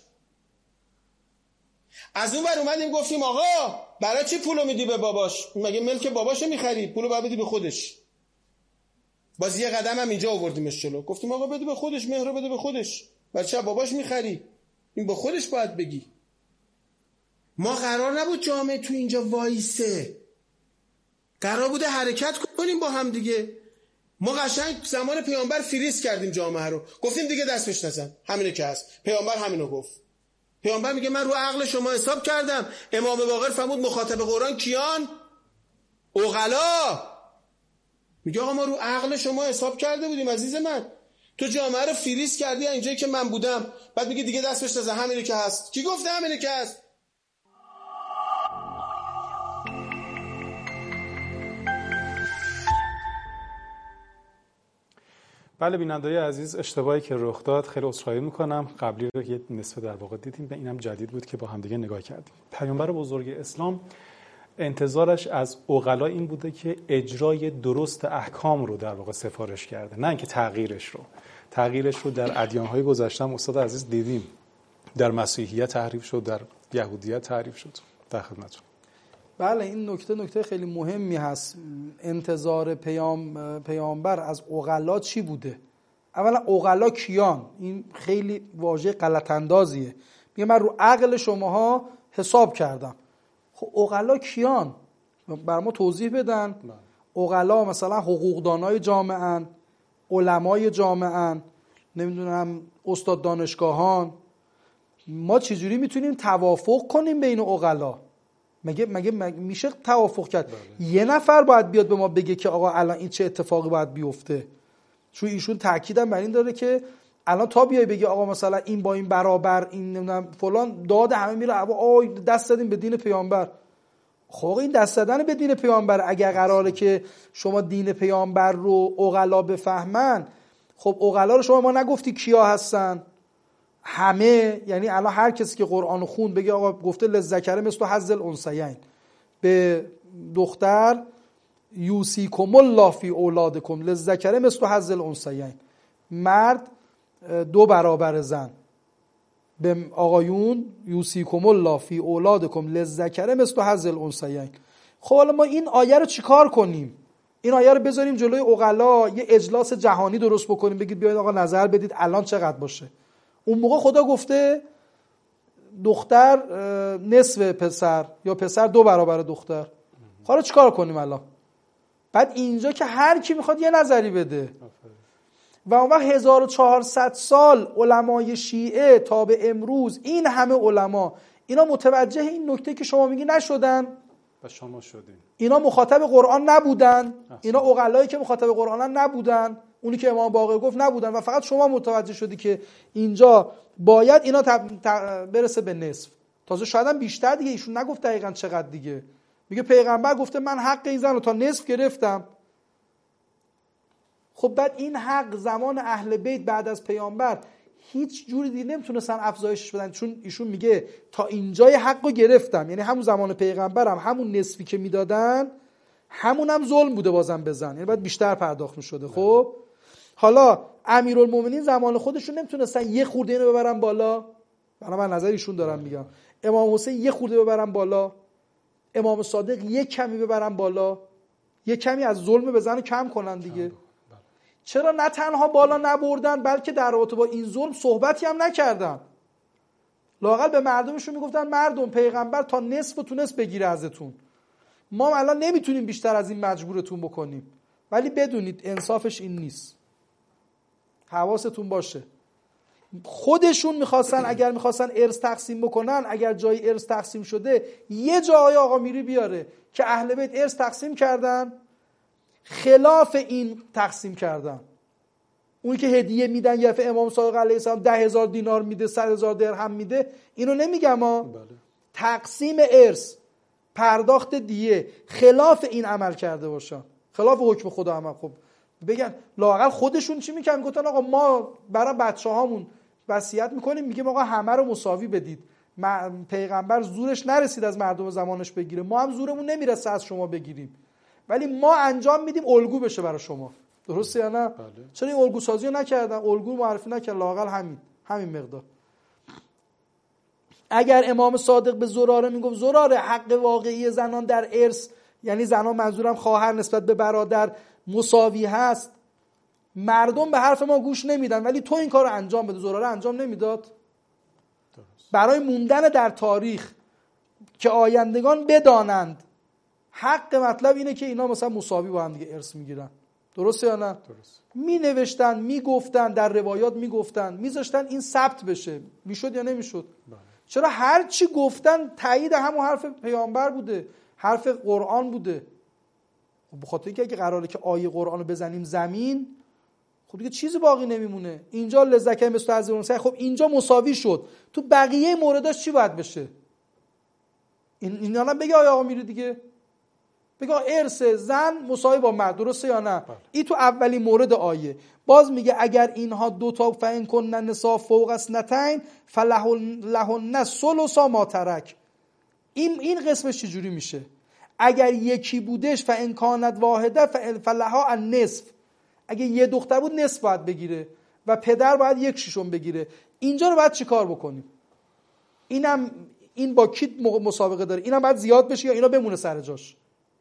Speaker 3: از اون بر اومدیم گفتیم آقا برای چی پولو میدی به باباش؟ مگه ملک باباشو میخری؟ پولو باید بدی به خودش. باز یه قدم هم اینجا آوردیمش جلو، گفتیم آقا بده به خودش، مهر بده به خودش، برای چه باباش میخری؟ این به خودش باید بگی. ما قرار نبود جامعه تو اینجا وایسه، قرار بوده حرکت کنیم با هم دیگه. ما قشنگ زمان پیامبر فریز کردیم جامعه رو، گفتیم دیگه دست بهش نزن، همینه که هست. پیامبر همینو گفت. پیامبر میگه من رو عقل شما حساب کردم. امام باقر فرمود مخاطب قرآن کیان؟ عقلا. میگه آقا ما رو عقل شما حساب کرده بودیم عزیز من، تو جامعه رو فریز کردی اینجایی که من بودم، بعد میگه دیگه دست بهش نزن، همینه که هست. کی گفته همینه که هست؟
Speaker 1: بله بیننده‌های عزیز، اشتباهی که رخ داد خیلی عذرخواهی میکنم. قبلی رو یه نصف در واقع دیدیم، به اینم جدید بود که با هم دیگه نگاه کردیم. پیامبر بزرگ اسلام انتظارش از عقلا این بوده که اجرای درست احکام رو در واقع سفارش کرده، نه اینکه تغییرش رو. تغییرش رو در ادیان‌های گذشته استاد عزیز دیدیم، در مسیحیت تحریف شد، در یهودیت تحریف شد. در خدمتتون.
Speaker 2: بله این نکته نکته خیلی مهمی هست. انتظار پیام پیامبر از عقلا چی بوده؟ اولا عقلا کیان؟ این خیلی واژه غلط اندازیه. میگه من رو عقل شماها حساب کردم. خب عقلا کیان؟ بر ما توضیح بدن. عقلا مثلا حقوقدانای جامعه ان، علمای جامعه ان، نمیدونم استاد دانشگاهان، ما چجوری میتونیم توافق کنیم بین عقلا؟ مگه مگه, مگه میشه توافق کرد؟ بله. یه نفر باید بیاد به ما بگه که آقا الان این چه اتفاقی باید بیفته. چون ایشون تاکیدم بر این داره که الان تا بیای بگی آقا مثلا این با این برابر، این نمیدونم فلان، داد همه میره آقا دست دادیم به دین پیامبر. خب این دست دادن به دین پیامبر اگر قراره که شما دین پیامبر رو عقلا بفهمن، خب عقلا رو شما ما نگفتی کیا هستن؟ همه، یعنی الان هر کسی که قرآن خون بگه آقا گفته للذکر مثل حظ الانثیین، به دختر یوصیکم الله فی اولادکم للذکر مثل حظ الانثیین، مرد دو برابر زن، به آقایون یوصیکم الله فی اولادکم للذکر مثل حظ الانثیین. خب حالا ما این آیه رو چیکار کنیم؟ این آیه رو بذاریم جلوی عقلا، یه اجلاس جهانی درست بکنیم، بگید بیاید آقا نظر بدید الان چقدر باشه. اون موقع خدا گفته دختر نصف پسر یا پسر دو برابر دختر. حالا چیکار کنیم الان؟ بعد اینجا که هر کی میخواد یه نظری بده و اون وقت هزار و چهارصد سال علمای شیعه تا به امروز این همه علما اینا متوجه این نکته که شما میگی نشدن
Speaker 1: و شما شدین. اینا
Speaker 2: مخاطب قرآن نبودن، اینا عقلایی که مخاطب قرآن نبودن، اونی که امام باقر گفت نبودن و فقط شما متوجه شدی که اینجا باید اینا تب... تب... برسه به نصف. تازه شاید هم بیشتر دیگه، ایشون نگفت دقیقاً چقدر دیگه. میگه پیغمبر گفته من حق این زن رو تا نصف گرفتم. خب بعد این حق زمان اهل بیت بعد از پیامبر هیچ جوری دیگه نمیتونستن افزایشش بدن، چون ایشون میگه تا اینجای حق رو گرفتم، یعنی همون زمان پیغمبرم همون نصفی که میدادن همون هم ظلم بوده بازم بزن، یعنی باید بیشتر پرداخت میشده. خب حالا امیرالمومنین زمان خودشون نمیتونستن یه خورده اینو ببرن بالا، برای من نظر ایشون دارم میگم، امام حسین یه خورده ببرن بالا، امام صادق یه کمی ببرن بالا، یه کمی از ظلم بزنن کم کنن دیگه. چرا نه تنها بالا نبردن بلکه در رابطه با این ظلم صحبتی هم نکردن؟ لااقل به مردمشون میگفتن مردم پیغمبر تا نصف و تونست بگیره ازتون، ما الان نمیتونیم بیشتر از این مجبورتون بکنیم، ولی بدونید انصافش این نیست، حواستون باشه. خودشون میخواستن اگر میخواستن ارث تقسیم بکنن، اگر جای ارث تقسیم شده یه جای آقا میری بیاره که اهل بیت ارث تقسیم کردن خلاف این تقسیم کردن. اونی که هدیه میدن یه امام صادق علیه السلام ده هزار دینار میده، صد هزار درهم میده، اینو نمیگم ها. بله. تقسیم ارث، پرداخت دیه، خلاف این عمل کرده باشن، خلاف حکم خدا عمل. خب بگن لااقل خودشون چی میکنن؟ گفتن آقا ما برای بچه‌هامون وصیت میکنیم، میگیم آقا همه رو مساوی بدید. پیغمبر زورش نرسید از مردم زمانش بگیره، ما هم زورمون نمیرسه از شما بگیریم، ولی ما انجام میدیم الگو بشه برای شما. درسته یا نه؟ بله. چرا این الگو سازی رو نکردن؟ الگو معرفی نکردن، لااقل همین همین مقدار. اگر امام صادق به زراره میگفت زراره حق واقعی زنان در ارث، یعنی زنان منظورم خواهر نسبت به برادر، مساوی هست، مردم به حرف ما گوش نمیدن، ولی تو این کار رو انجام بده. زراره انجام نمیداد. برای موندن در تاریخ که آیندگان بدانند حق مطلب اینه که اینا مثلا مساوی با هم دیگه ارث میگیرن. درسته یا نه؟ درست. می نوشتن، می گفتن، در روایات می گفتن، می ذاشتن این ثبت بشه. میشد یا نمیشد؟ بله. چرا هر چی گفتن تایید همون حرف پیامبر بوده، حرف قرآن بوده. خب بخاطر اینکه اگه قراره که آیه قرآن رو بزنیم زمین، خب دیگه چیزی باقی نمیمونه. اینجا لذکر مثل حظ الانثیین، خب اینجا مساوی شد، تو بقیه مورداش چی باید بشه؟ این اینا هم بگه آیا آقا میری دیگه بگه ارث زن مساوی با مرد، درسته یا نه؟ بله. این تو اولین مورد آیه. باز میگه اگر اینها دو تا فإن کن نساء فوق اثنتین فلهن ثلث ما ترک. این این قسمش چجوری میشه؟ اگر یکی بودش فإن کانت واحده فلها النصف، اگه یه دختر بود نصف باید بگیره و پدر باید یک ششم بگیره. اینجا رو باید چیکار بکنیم؟ اینم این با کی مسابقه داره؟ اینم باید زیاد بشه یا اینا بمونه سر جاش؟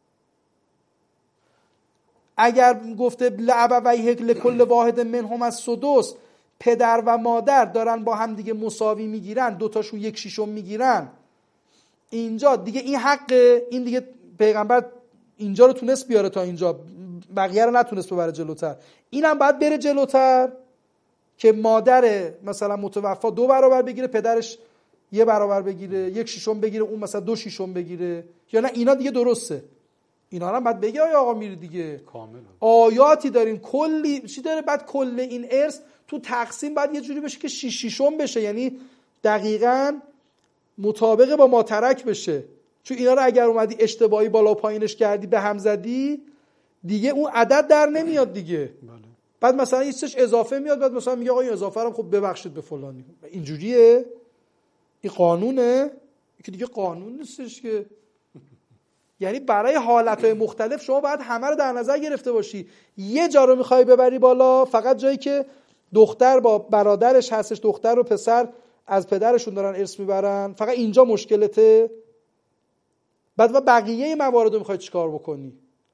Speaker 2: اگر گفته لأبویه لکل واحد منهم السدس، پدر و مادر دارن با هم دیگه مساوی میگیرن، دوتاشون یک شیشم میگیرن، اینجا دیگه این حقه، این دیگه پیغمبر اینجا رو تونست بیاره تا اینجا، بقیه رو نتونست ببره جلوتر، اینم باید بره جلوتر که مادر مثلا متوفا دو برابر بگیره، پدرش یه برابر بگیره، یک شیشم بگیره، اون مثلا دو شیشم بگیره، یا نه اینا دیگه درسته؟ اینا هم بعد بگی آیا آقا میری دیگه کامل آیاتی داریم کلی چی داره، بعد کل این ارث تو تقسیم بعد یه جوری بشه که شیش شیشم بشه، یعنی دقیقاً مطابق با ماترک بشه. چون اینا رو اگر اومدی اشتباهی بالا و پایینش کردی به هم زدی دیگه اون عدد در نمیاد دیگه. بله. بعد مثلا یه چیزش اضافه میاد، بعد مثلا میگه آقا این اضافه رو خب ببخشید به فلانی. اینجوریه؟ این قانونه؟ که دیگه قانون نیستش که. یعنی برای حالتهای مختلف شما باید همه رو در نظر گرفته باشی. یه جا رو میخوای ببری بالا، فقط جایی که دختر با برادرش هستش، دختر و پسر از پدرشون دارن ارث میبرن، فقط اینجا مشکلته. بعد و بقیه موارد رو میخوای چیکار بکنی؟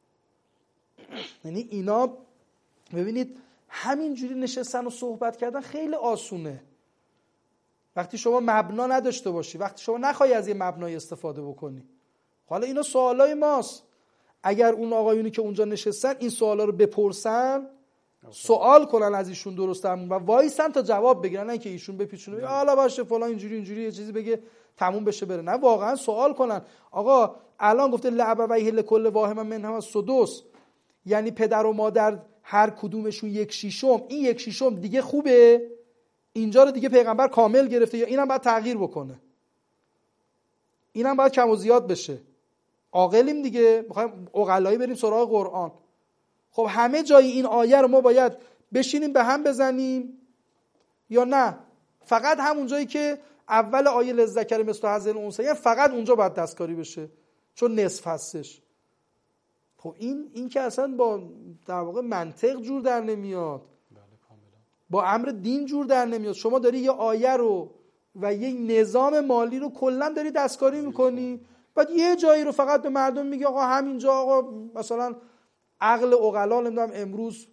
Speaker 2: یعنی اینا ببینید همینجوری نشستن و صحبت کردن خیلی آسونه. وقتی شما مبنا نداشته باشی، وقتی شما نخوای از یه مبنای استفاده بکنی. حالا اینا سوالای ماست. اگر اون آقایونی که اونجا نشستن این سوالا رو بپرسن، سوال کنن از ایشون درستم و وایسن تا جواب بگیرن، نه که ایشون بپیچونه حالا باشه فلان اینجوری اینجوری یه چیزی بگه تموم بشه بره. نه، واقعا سوال کنن. آقا الان گفته لعبویه لکل واحد منهما السدس، یعنی پدر و مادر هر کدومشون یک شیشم، این یک شیشم دیگه خوبه؟ اینجا رو دیگه پیغمبر کامل گرفته یا اینم باید تغییر بکنه؟ اینم باید کم و زیاد بشه؟ عاقلیم دیگه، میخوایم عقلایی بریم سراغ قرآن. خب همه جای این آیه رو ما باید بشینیم به هم بزنیم یا نه؟ فقط همون جایی که اول آیه للذکر مثل حظ الانثیین فقط اونجا باید دستکاری بشه چون نصف هستش. خب این این که اصلا با در واقع منطق جور در نمیاد، با امر دین جور در نمیاد. شما داری یه آیه رو و یه نظام مالی رو کلا داری دستکاری میکنی، بعد یه جایی رو فقط به مردم میگی آقا همینجا آقا مثلا عقل عقلا نمیدونم امروز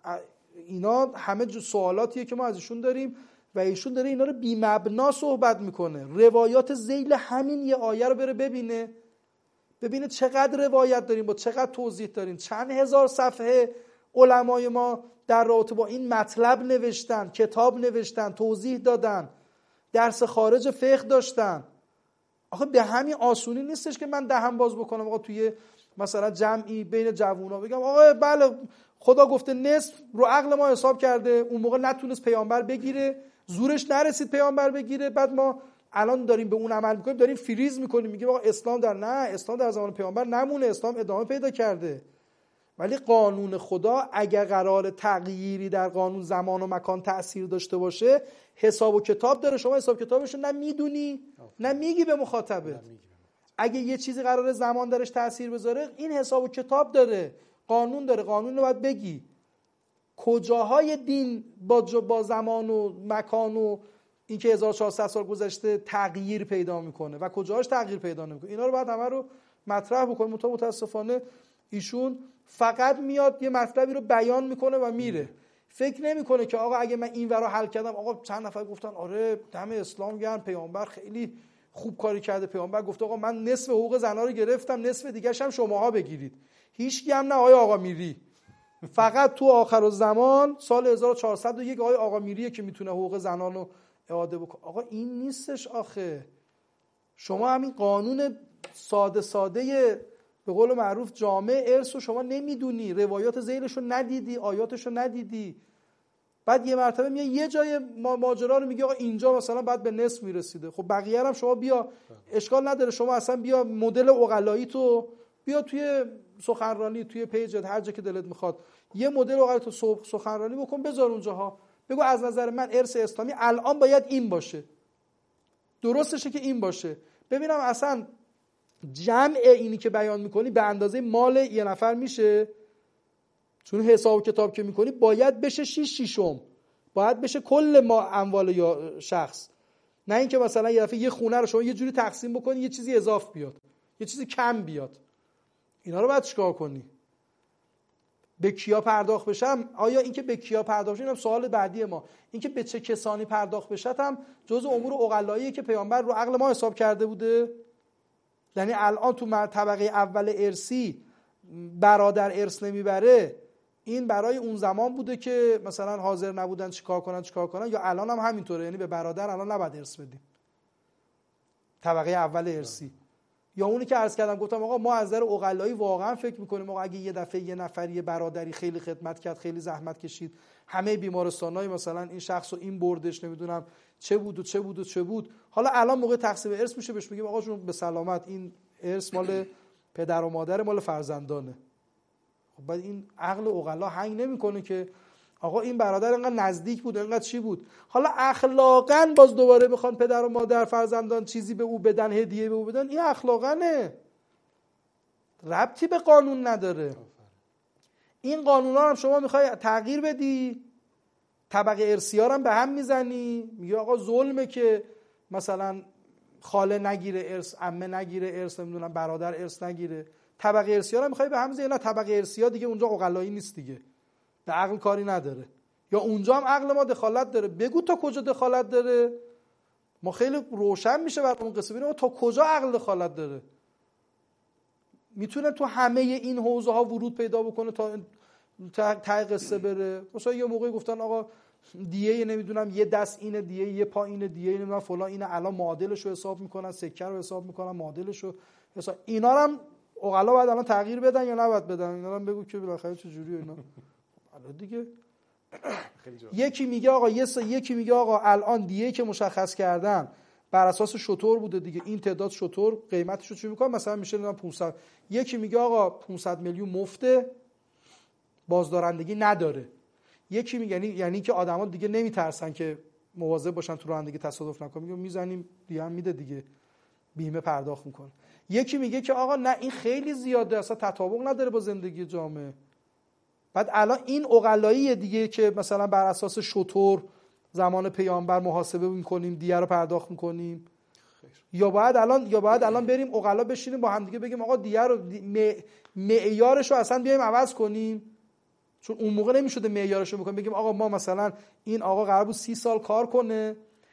Speaker 2: اینا همه سوالاتیه که ما ازشون داریم و ایشون داره اینا رو بی مبنا صحبت میکنه. روایات ذیل همین یه آیه رو بره ببینه، ببینه چقدر روایت داریم، با چقدر توضیح داریم، چند هزار صفحه علمای ما در رابطه با این مطلب نوشتن، کتاب نوشتن، توضیح دادن، درس خارج فقه داشتن. آخه به همین آسونی نیستش که من دهن باز بکنم آقا توی مثلا جمعی بین جوونا بگم آقا بله خدا گفته نصف، رو عقل ما حساب کرده، اون موقع نتونست پیامبر بگیره، زورش نرسید پیامبر بگیره، بعد ما الان داریم به اون عمل میکنیم، داریم فریز میکنیم، میگیم آقا اسلام در نه اسلام در زمان پیامبر نمونه، اسلام ادامه پیدا کرده. ولی قانون خدا اگر قرار تغییری در قانون زمان و مکان تأثیر داشته باشه، حساب و کتاب داره. شما حساب کتابش رو نه میدونی نه میگی به مخاطبه. اگه یه چیزی قراره زمان درش تأثیر بذاره، این حساب و کتاب داره، قانون داره، قانون رو باید بگی. کجاهای دین با با زمان و مکان و اینکه هزار و چهارصد سال گذشته تغییر پیدا میکنه و کجاهاش تغییر پیدا نمیکنه، اینا رو باید همه رو مطرح بکنیم. متاسفانه ایشون فقط میاد یه مطلبی رو بیان میکنه و میره، فکر نمیکنه که آقا اگه من این ورا حل کردم، آقا چند نفر گفتن آره دم اسلام گرم، پیامبر خیلی خوب کاری کرده، پیامبر گفته آقا من نصف حقوق زنا رو گرفتم، نصف دیگه‌ش هم شماها بگیرید. هیچ کی هم نه آقای آقا میری. فقط تو آخرالزمان سال هزار و چهارصد و یک آقای آقا میریه که میتونه حقوق زنان رو اعاده بکنه. آقا این نیستش آخه. شما همین قانون ساده ساده به قول معروف جامع ارث رو شما نمیدونی، روایات ذیلش رو ندیدی، آیاتش رو ندیدی. بعد یه مرتبه میاد یه جای ماجرا رو میگه آقا اینجا مثلا بعد به نصف میرسیده. خب بقیه هم شما بیا، اشکال نداره، شما اصلا بیا مدل عقلایی تو بیا توی سخنرانی، توی پیجت، هر جا که دلت میخواد یه مدل عقلایی تو سخنرانی بکن، بذار اونجاها، بگو از نظر من ارث اسلامی الان باید این باشه، درستشه که این باشه. ببینم اصلا جمع اینی که بیان میکنی به اندازه مال یه نفر میشه؟ چون حساب کتاب که میکنی باید بشه شیش شیشم، باید بشه کل ما اموال یا شخص، نه اینکه مثلا یه دفعه یه خونه رو شما یه جوری تقسیم بکنی یه چیزی اضاف بیاد، یه چیزی کم بیاد. اینا رو باید چیکار کنی؟ به کیا پرداخت بشم؟ آیا اینکه به کیا پرداخت بشم سوال بعدی ما، اینکه به چه کسانی پرداخت بشه هم جزء امور عقلاییه که پیامبر رو عقل ما حساب کرده بوده. یعنی الان تو طبقه اول ارثی برادر ارث نمیبره، این برای اون زمان بوده که مثلا حاضر نبودن چیکار کنن چیکار کنن، یا الان هم همینطوره، یعنی به برادر الان نباید ارث بدیم، طبقه اول ارثی. یا اونی که عرض کردم گفتم آقا ما از نظر عقلایی واقعا فکر میکنیم آقا اگه یه دفعه یه نفری برادری خیلی خدمت کرد، خیلی زحمت کشید، همه بیمارستانای مثلا این شخص رو این بردش، نمیدونم چه بود و چه بود و چه بود، حالا الان موقع تقسیم ارث میشه بهش میگیم آقا جون به سلامت، این ارث مال پدر و مادر، مال فرزندانه. خب بعد این عقل عقلا هنگ نمیکنه که آقا این برادر اینقدر نزدیک بود، اینقدر چی بود. حالا اخلاقاً باز دوباره بخوان پدر و مادر فرزندان چیزی به او بدن، هدیه به او بدن، این اخلاقاًه، ربطی به قانون نداره. این قانونا هم شما میخوای تغییر بدی، طبقه ارثی ها هم به هم میزنی، میگه آقا ظلمه که مثلا خاله نگیره ارث، عمه نگیره ارث، نمیدونم برادر ارث نگیره، طبقه ارثی ها رو میخوای به هم بزنی. نه، طبقه ارثی ها دیگه اونجا عقلایی نیست دیگه، به عقل کاری نداره. یا اونجا هم عقل ما دخالت داره، بگو تا کجا دخالت داره، ما خیلی روشن میشه برای اون قصه ببینیم تا کجا عقل دخالت داره. میتونه تو همه این حوزه ها ورود پیدا بکنه تا ته قصه بره. مثلا یه موقعی گفتن آقا دیه نمیدونم یه دست اینه، دیه یه پا اینه، دیه نمیدونم فلان اینه، الان معادلش رو حساب میکنن، سکه رو حساب میکنن، معادلش رو حساب. اینا رو هم عقلا باید الان تغییر بدن یا نباید بدن؟ اینا هم بگو که بالاخره چه جوری اینا. حالا دیگه یکی میگه آقا یه یکی میگه آقا الان دیه که مشخص کردن بر اساس شتر بوده دیگه، این تعداد شتر قیمتش رو چی میکنه، مثلا میشه نمیدونم پانصد. یکی میگه آقا پانصد میلیون مفته، بازدارندگی نداره. یکی میگه یعنی یعنی که آدما دیگه نمیترسن که مواظب باشن تو رانندگی تصادف نکنن، میگه میزنیم دیگه هم میده دیگه، بیمه پرداخت میکنه. یکی میگه که آقا نه این خیلی زیاده، اصلا تطابق نداره با زندگی جامعه. بعد الان این عقلاییه دیگه که مثلا بر اساس شتر زمان پیامبر محاسبه میکنیم، دیگه رو پرداخت میکنیم. یا باید الان یا باید الان بریم عقلا بشینیم با هم دیگه بگیم آقا دیگه رو معیارش رو اصلا بیایم عوض کنیم، چون اون موقع نمیشده معیارش رو بکنیم بگیم آقا ما مثلا این آقا قرار بود سی سال کار کنه،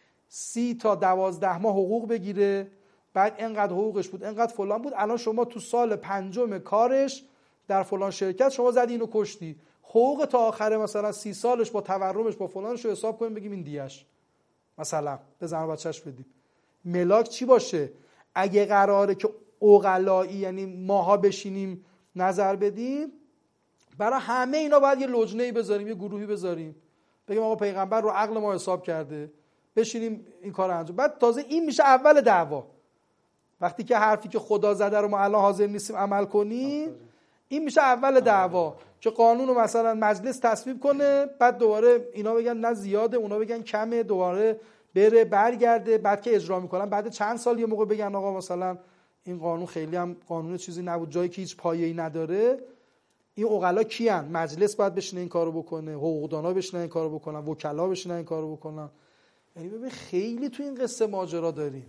Speaker 2: سی تا دوازده ماه حقوق بگیره، بعد اینقدر حقوقش بود، اینقدر فلان بود، الان شما تو سال پنجم کارش در فلان شرکت شما زدی اینو کشتی، حقوق تا آخر مثلا سی سالش با تورمش با فلانش رو حساب کنیم بگیم این دیش مثلا به زن و بچه‌اش بدیم. ملاک چی باشه؟ اگه قراره که عقلایی یعنی ماها بشینیم نظر بدیم، برای همه اینا باید یه لجنه‌ای بذاریم، یه گروهی بذاریم، بگیم آقا پیغمبر رو عقل ما حساب کرده، بشینیم این کارو انجام. بعد تازه این میشه اول دعوا. وقتی که حرفی که خدا زده رو ما الان حاضر نیستیم عمل کنیم، این میشه اول دعوا که قانون رو مثلا مجلس تصویب کنه، بعد دوباره اینا بگن نه زیاده، اونا بگن کمه، دوباره بره برگرده، بعد که اجرا میکنن بعد چند سال یه موقع بگن آقا مثلا این قانون خیلی هم قانون چیزی نبود، جایی که هیچ پایه‌ای نداره. این عقلا کیان؟ مجلس باید بشینه این کارو بکنه، حقوقدانا بشینن این کارو بکنن، وکلا بشینن این کارو بکنن. یعنی ببین خیلی تو این قصه ماجرا داریم.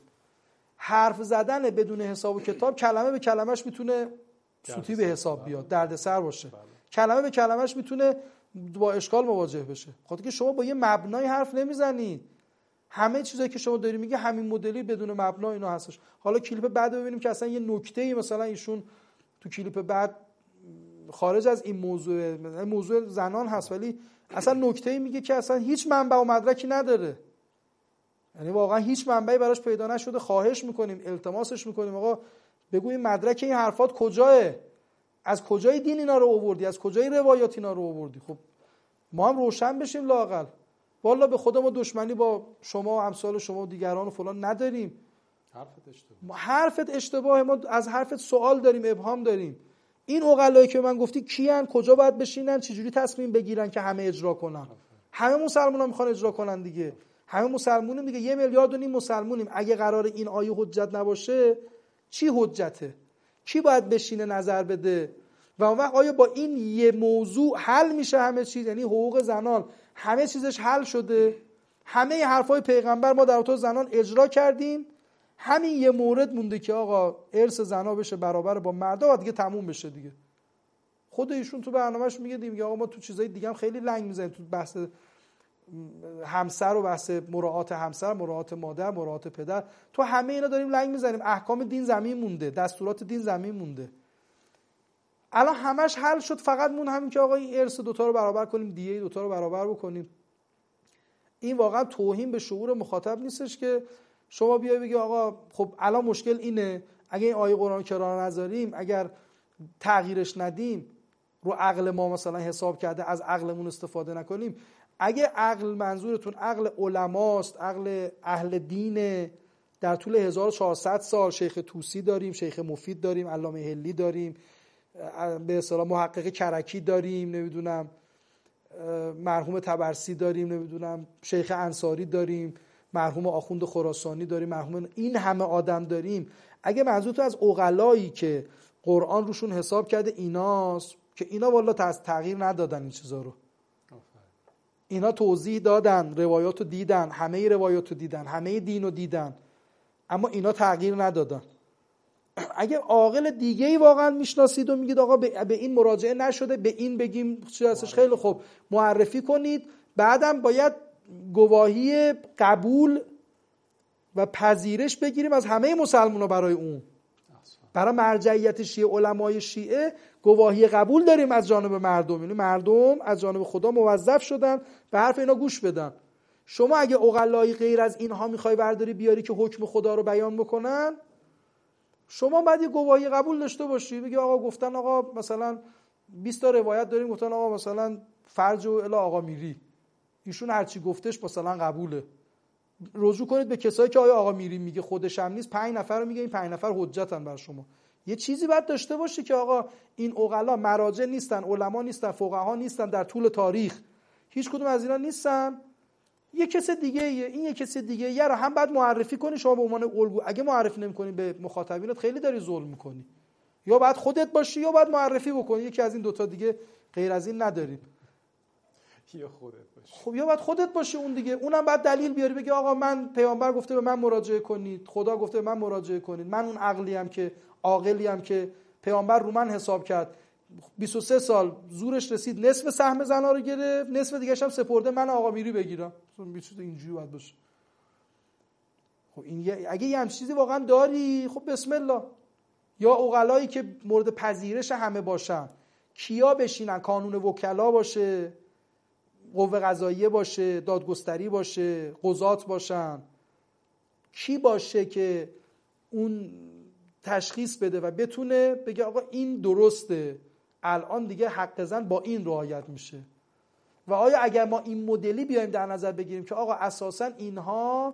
Speaker 2: حرف زدن بدون حساب و کتاب، کلمه به کلمش میتونه سوتی به حساب بیاد، دردسر باشه. بله. کلمه به کلمش میتونه با اشکال مواجه بشه. خاطر که شما با یه مبنای حرف نمیزنی. همه چیزایی که شما داری میگی همین مدلی بدون مبنا اینا هستش. حالا کلیپ بعد ببینیم که اصلا یه نکته‌ای مثلا ایشون تو کلیپ بعد خارج از این موضوع موضوع زنان هست، ولی اصلا نکته‌ای میگه که اصلا هیچ منبع و مدرکی نداره. یعنی واقعا هیچ منبعی براش پیدا نشده. خواهش میکنیم، التماسش میکنیم آقا بگو این مدرک این حرفات کجاه؟ از کجای دین اینا رو آوردی؟ از کجای روایات اینا رو آوردی؟ خب ما هم روشن بشیم لااقل. والا به خدا ما دشمنی با شما و امثال شما و دیگران و فلان نداریم.
Speaker 1: حرفت اشتباه.
Speaker 2: ما حرفت اشتباهه، ما از حرفت سوال داریم، ابهام داریم. این عقلایی که من گفتی کیان؟ کجا باید بشینن؟ چجوری تصمیم بگیرن که همه اجرا کنن؟ همه مسلمان‌ها میخوان اجرا کنن دیگه. همه مسلمونیم دیگه، یه میلیارد و نیم مسلمونیم. اگه قرار این آیه حجت نباشه چی حجته؟ کی باید بشینه نظر بده؟ و اون وقت آیا با این یه موضوع حل میشه همه چیز؟ یعنی حقوق زنان همه چیزش حل شده؟ همه حرفای پیغمبر ما در رابطه زنان اجرا کردیم، همین یه مورد مونده که آقا ارث زنا بشه برابر با مردا و دیگه تموم بشه دیگه. خود ایشون تو برنامه‌اش میگه دیگه آقا ما تو چیزای دیگه هم خیلی لنگ میزنیم، تو بحث همسر و بحث مراعات همسر، مراعات مادر، مراعات پدر، تو همه اینا داریم لنگ میزنیم. احکام دین زمین مونده، دستورات دین زمین مونده. الان همش حل شد، فقط مون همین که آقا این ارث دوتا رو برابر کنیم، دیگه دوتا رو برابر بکنیم. این واقعا توهین به شعور مخاطب نیستش که شما بیای بگی آقا خب الان مشکل اینه، اگه این آیه قرآن کرا نذاریم، اگر تغییرش ندیم، رو عقل ما مثلا حساب کرده از عقلمون استفاده نکنیم. اگه عقل منظورتون عقل علماست، عقل اهل دینه، در طول هزار و چهارصد سال شیخ طوسی داریم، شیخ مفید داریم، علامه حلی داریم، به اصطلاح محقق کرکی داریم، نمیدونم مرحوم طبرسی داریم، نمیدونم شیخ انصاری داریم، مرحوم آخوند خراسانی داریم، مرحوم این همه آدم داریم. اگه منظورتون از عقلایی که قرآن روشون حساب کرده ایناست، که اینا والا تغییر ندادن این چیزا رو، اینا توضیح دادن، روایاتو دیدن، همه روایاتو دیدن، همه دینو دیدن، اما اینا تغییر ندادن. اگه عاقل دیگه‌ای واقعا میشناسید و میگید آقا به این مراجعه نشده، به این بگیم چی هستش، خیلی خوب معرفی کنید. بعدم باید گواهی قبول و پذیرش بگیریم از همه مسلمان‌ها برای اون. برای مرجعیت شیعه، علمای شیعه گواهی قبول داریم از جانب مردم، یعنی مردم از جانب خدا موظف شدن به حرف اینا گوش بدن. شما اگه عقلای غیر از اینها میخوای برداری بیاری که حکم خدا رو بیان بکنن، شما باید یه گواهی قبول داشته باشی، بگی آقا گفتن آقا مثلا بیست تا روایت داریم گفتن آقا مثلا فرج و الی آقا میری، ایشون هرچی گفتش مثلا قبوله. رجوع کنید به کسایی که آیا آقا میری میگه خودش هم نیست، پنج نفر رو میگه این پنج نفر حجتن بر شما. یه چیزی باید داشته باشه که آقا این عقلا مراجع نیستن، علما نیستن، فقها نیستن، در طول تاریخ هیچ کدوم از اینا نیستن، یه کس دیگه ایه. این یه کس دیگه یه رو هم بعد معرفی کنی شما به عنوان الگو. اگه معرفی نمی‌کنی به مخاطبینت خیلی داری ظلم می‌کنی. یا بعد خودت باشی یا بعد معرفی بکنی، یکی از این دوتا دیگه غیر از این نداریم.
Speaker 1: یا خودت باشی.
Speaker 2: خب یا بعد خودت باشی اون دیگه، اونم بعد دلیل بیاری بگی آقا من پیامبر گفته به من مراجعه کنید، خدا گفته به من مراجعه کنید، من اون عقلی ام که عاقلی ام که پیامبر رو من حساب کرد، بیست و سه سال زورش رسید نصف سهم زنا رو گرفت، نصف دیگه‌ش هم سپرده من آقا میری بگیرم. اصلا چیز اینجوری باید باشه. خب این اگه یه همچین چیزی واقعا داری، خب بسم الله. یا عقلایی که مورد پذیرش همه باشن، کیا بشینن؟ کانون وکلا باشه، قوه قضاییه باشه، دادگستری باشه، قضات باشن. کی باشه که اون تشخیص بده و بتونه بگه آقا این درسته، الان دیگه حق زن با این رعایت میشه. و آیا اگر ما این مدلی بیایم در نظر بگیریم که آقا اساساً اینها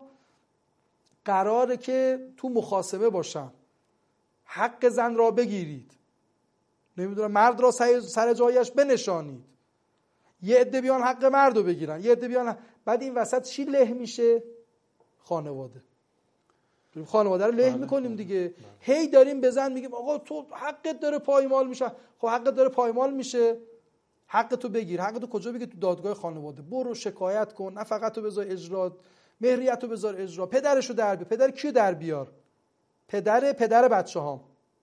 Speaker 2: قراره که تو مخاصمه باشن، حق زن را بگیرید، نمیدونم مرد را سر جایش بنشانید، یه عده بیان حق مرد رو بگیرن، یه عده بیان، بعد این وسط چی له میشه؟ خانواده. خانواده رو له میکنیم دیگه. هی داریم به زن میگیم آقا تو حقت داره پایمال میشه. خب حقت داره پایمال میشه، حق تو بگیر. حق تو کجا بگیر؟ تو دادگاه خانواده. برو شکایت کن، نفقت رو بذار اجرا، مهریت رو بذار اجرا، پدرش رو در بیار. پدر کیو در بیار؟ پدر پدر بچه ها.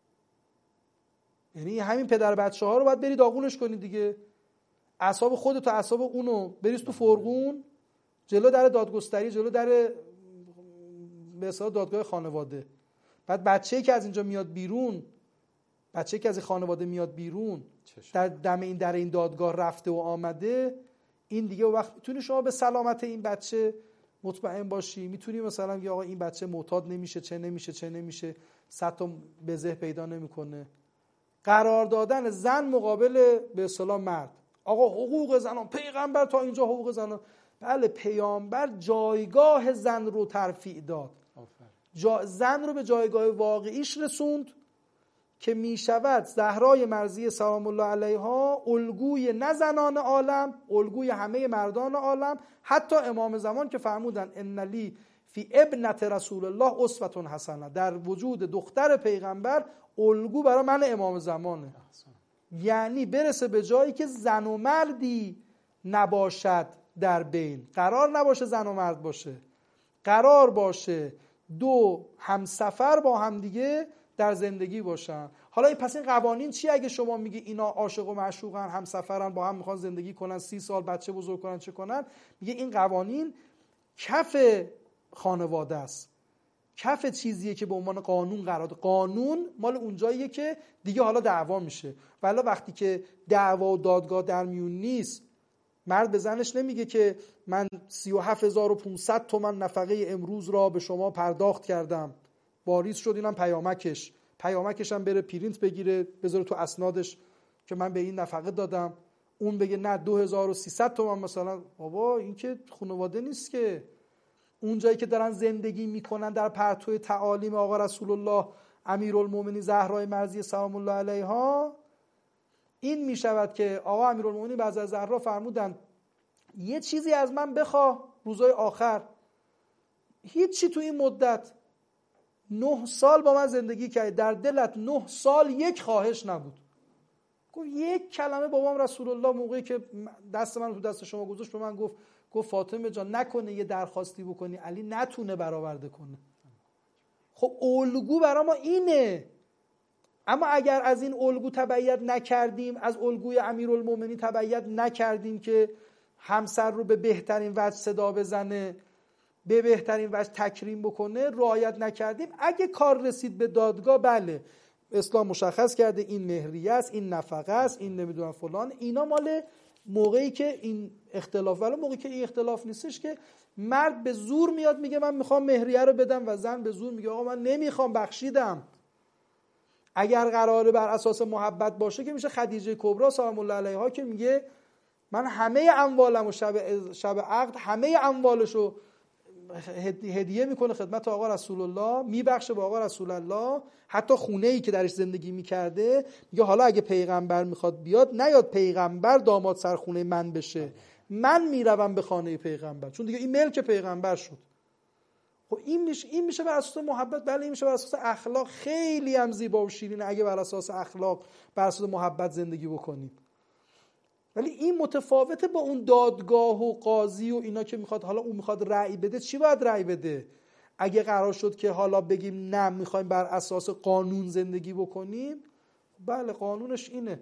Speaker 2: یعنی همین پدر بچه ها رو باید بری داغونش کنی دیگه. اعصاب خودت و اعصاب اونو بریز تو فرغون، جلو در دادگستری، جلو در به اصطلاح دادگاه خانواده. بعد بچه‌ای که از اینجا میاد بیرون، بچه‌ای که از این خانواده میاد بیرون، در دم این در این دادگاه رفته و آمده، این دیگه وقت میتونی شما به سلامت این بچه مطمئن باشی. میتونی مثلا بگی آقا این بچه معتاد نمیشه، چه نمیشه چه نمیشه، صد تا بزه پیدا نمیکنه. قرار دادن زن مقابل به اصطلاح مرد. آقا حقوق زنان، پیغمبر تا اینجا حقوق زنان. بله، پیامبر جایگاه زن رو ترفیع داد، جا زن رو به جایگاه واقعیش رسوند که می شود زهرای مرضیه سلام الله علیها الگوی نه زنان عالم، الگوی همه مردان عالم، حتی امام زمان که فرمودن ان لی فی ابنت رسول الله اسوه حسنه، در وجود دختر پیغمبر الگو برای من امام زمانه. یعنی برسه به جایی که زن و مردی نباشد در بین، قرار نباشه زن و مرد باشه، قرار باشه دو همسفر با هم دیگه در زندگی باشن. حالا این پس این قوانین چی؟ اگه شما میگی اینا عاشق و معشوقن، همسفرن، با هم میخوان زندگی کنن، سی سال بچه بزرگ کنن، چه کنن؟ میگه این قوانین کف خانواده است، کف چیزیه که به عنوان قانون قرار داد. قانون مال اونجاییه که دیگه حالا دعوا میشه. ولی وقتی که دعوا و دادگاه در میون نیست، مرد به زنش نمیگه که من سی و هفت هزار و پانصد تومان نفقه امروز را به شما پرداخت کردم، واریز شد اینم پیامکش، پیامکش هم بره پرینت بگیره بذاره تو اسنادش که من به این نفقه دادم. اون بگه نه دو هزار و سیصد تومان مثلا. بابا این که خانواده نیست که. اونجایی که دارن زندگی میکنن در پرتو تعالیم آقا رسول الله امیرالمومنین زهرای مرضیه سلام الله علیها، این میشود که آقا امیرالمومنین بعد از زهرا فرمودن یه چیزی از من بخواه روزای آخر. هیچی تو این مدت نه سال با من زندگی کردی، در دلت نه سال یک خواهش نبود. گفت یک کلمه بابام رسول الله موقعی که دست من تو دست شما گذاشت به من گفت گفت فاطمه جان نکنه یه درخواستی بکنی علی نتونه برآورده کنه. خب الگو برای ما اینه. اما اگر از این الگو تبعیت نکردیم، از الگوی امیرالمومنین تبعیت نکردیم که همسر رو به بهترین وجه صدا بزنه، به بهترین وجه تکریم بکنه، رعایت نکردیم، اگه کار رسید به دادگاه، بله اسلام مشخص کرده این مهریه است، این نفقه است، این نمیدونم فلان، اینا مال موقعی که این اختلاف، ولی موقعی که این اختلاف نیستش که مرد به زور میاد میگه من میخوام مهریه رو بدم و زن به زور میگه آقا من نمیخوام بخشیدم. اگر قراره بر اساس محبت باشه که میشه خدیجه کبرا سلام الله علیها که میگه من همه اموالمو شب شب عقد همه اموالشو هدیه میکنه خدمت آقا رسول الله، میبخشه به آقا رسول الله، حتی خونه‌ای که درش زندگی میکرده. میگه حالا اگه پیغمبر میخواد بیاد نیاد پیغمبر داماد سر خونه من بشه، من میروم به خانه پیغمبر، چون دیگه این ملک پیغمبر شد. خب این میشه این میشه بر اساس محبت. بله این میشه بر اساس اخلاق. خیلی هم زیبا و شیرینه اگه بر اساس اخلاق بر اساس محبت زندگی بکنیم. ولی این متفاوته با اون دادگاه و قاضی و اینا که میخواد حالا اون میخواد رأی بده. چی باید رأی بده؟ اگه قرار شد که حالا بگیم نه میخوایم بر اساس قانون زندگی بکنیم، بله قانونش اینه.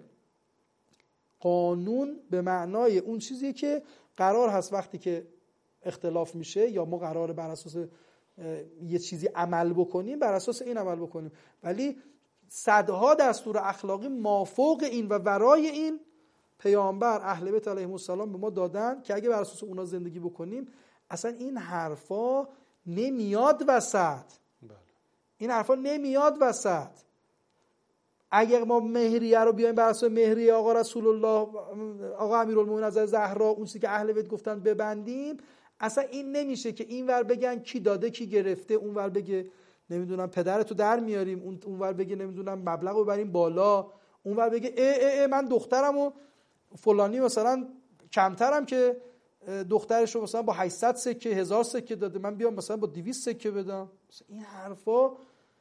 Speaker 2: قانون به معنای اون چیزی که قرار هست وقتی که اختلاف میشه یا ما قراره بر اساس یه چیزی عمل بکنیم بر اساس این عمل بکنیم. ولی صدها دستور اخلاقی مافوق این و ورای این پیامبر اهل بیت علیهم السلام به ما دادن که اگه بر اساس اونا زندگی بکنیم اصلا این حرفا نمیاد وسط. این حرفا نمیاد وسط. اگر ما مهریه رو بیایم بر اساس مهریه آقا رسول الله آقا امیرالمومنین از زهرا اون چیزی که اهل بیت گفتن ببندیم، اصلا این نمیشه که این ور بگن کی داده کی گرفته، اون ور بگه نمیدونم پدرتو در میاریم، اون ور بگه نمیدونم مبلغو ببریم بالا، اون ور بگه ای ای ای من دخترمو فلانی مثلا کمترم که دخترشو مثلا با هشتصد سکه هزار سکه داده من بیام مثلا با دویست سکه بدم. این حرفا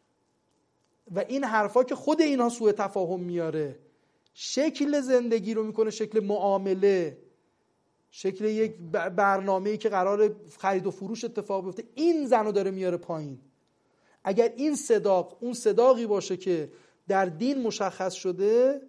Speaker 2: و این حرفا که خود اینها سوء تفاهم میاره، شکل زندگی رو میکنه شکل معامله، شکل یک برنامه‌ای که قرار خرید و فروش اتفاق بیفته، این زنو داره میاره پایین. اگر این صداق اون صداقی باشه که در دین مشخص شده،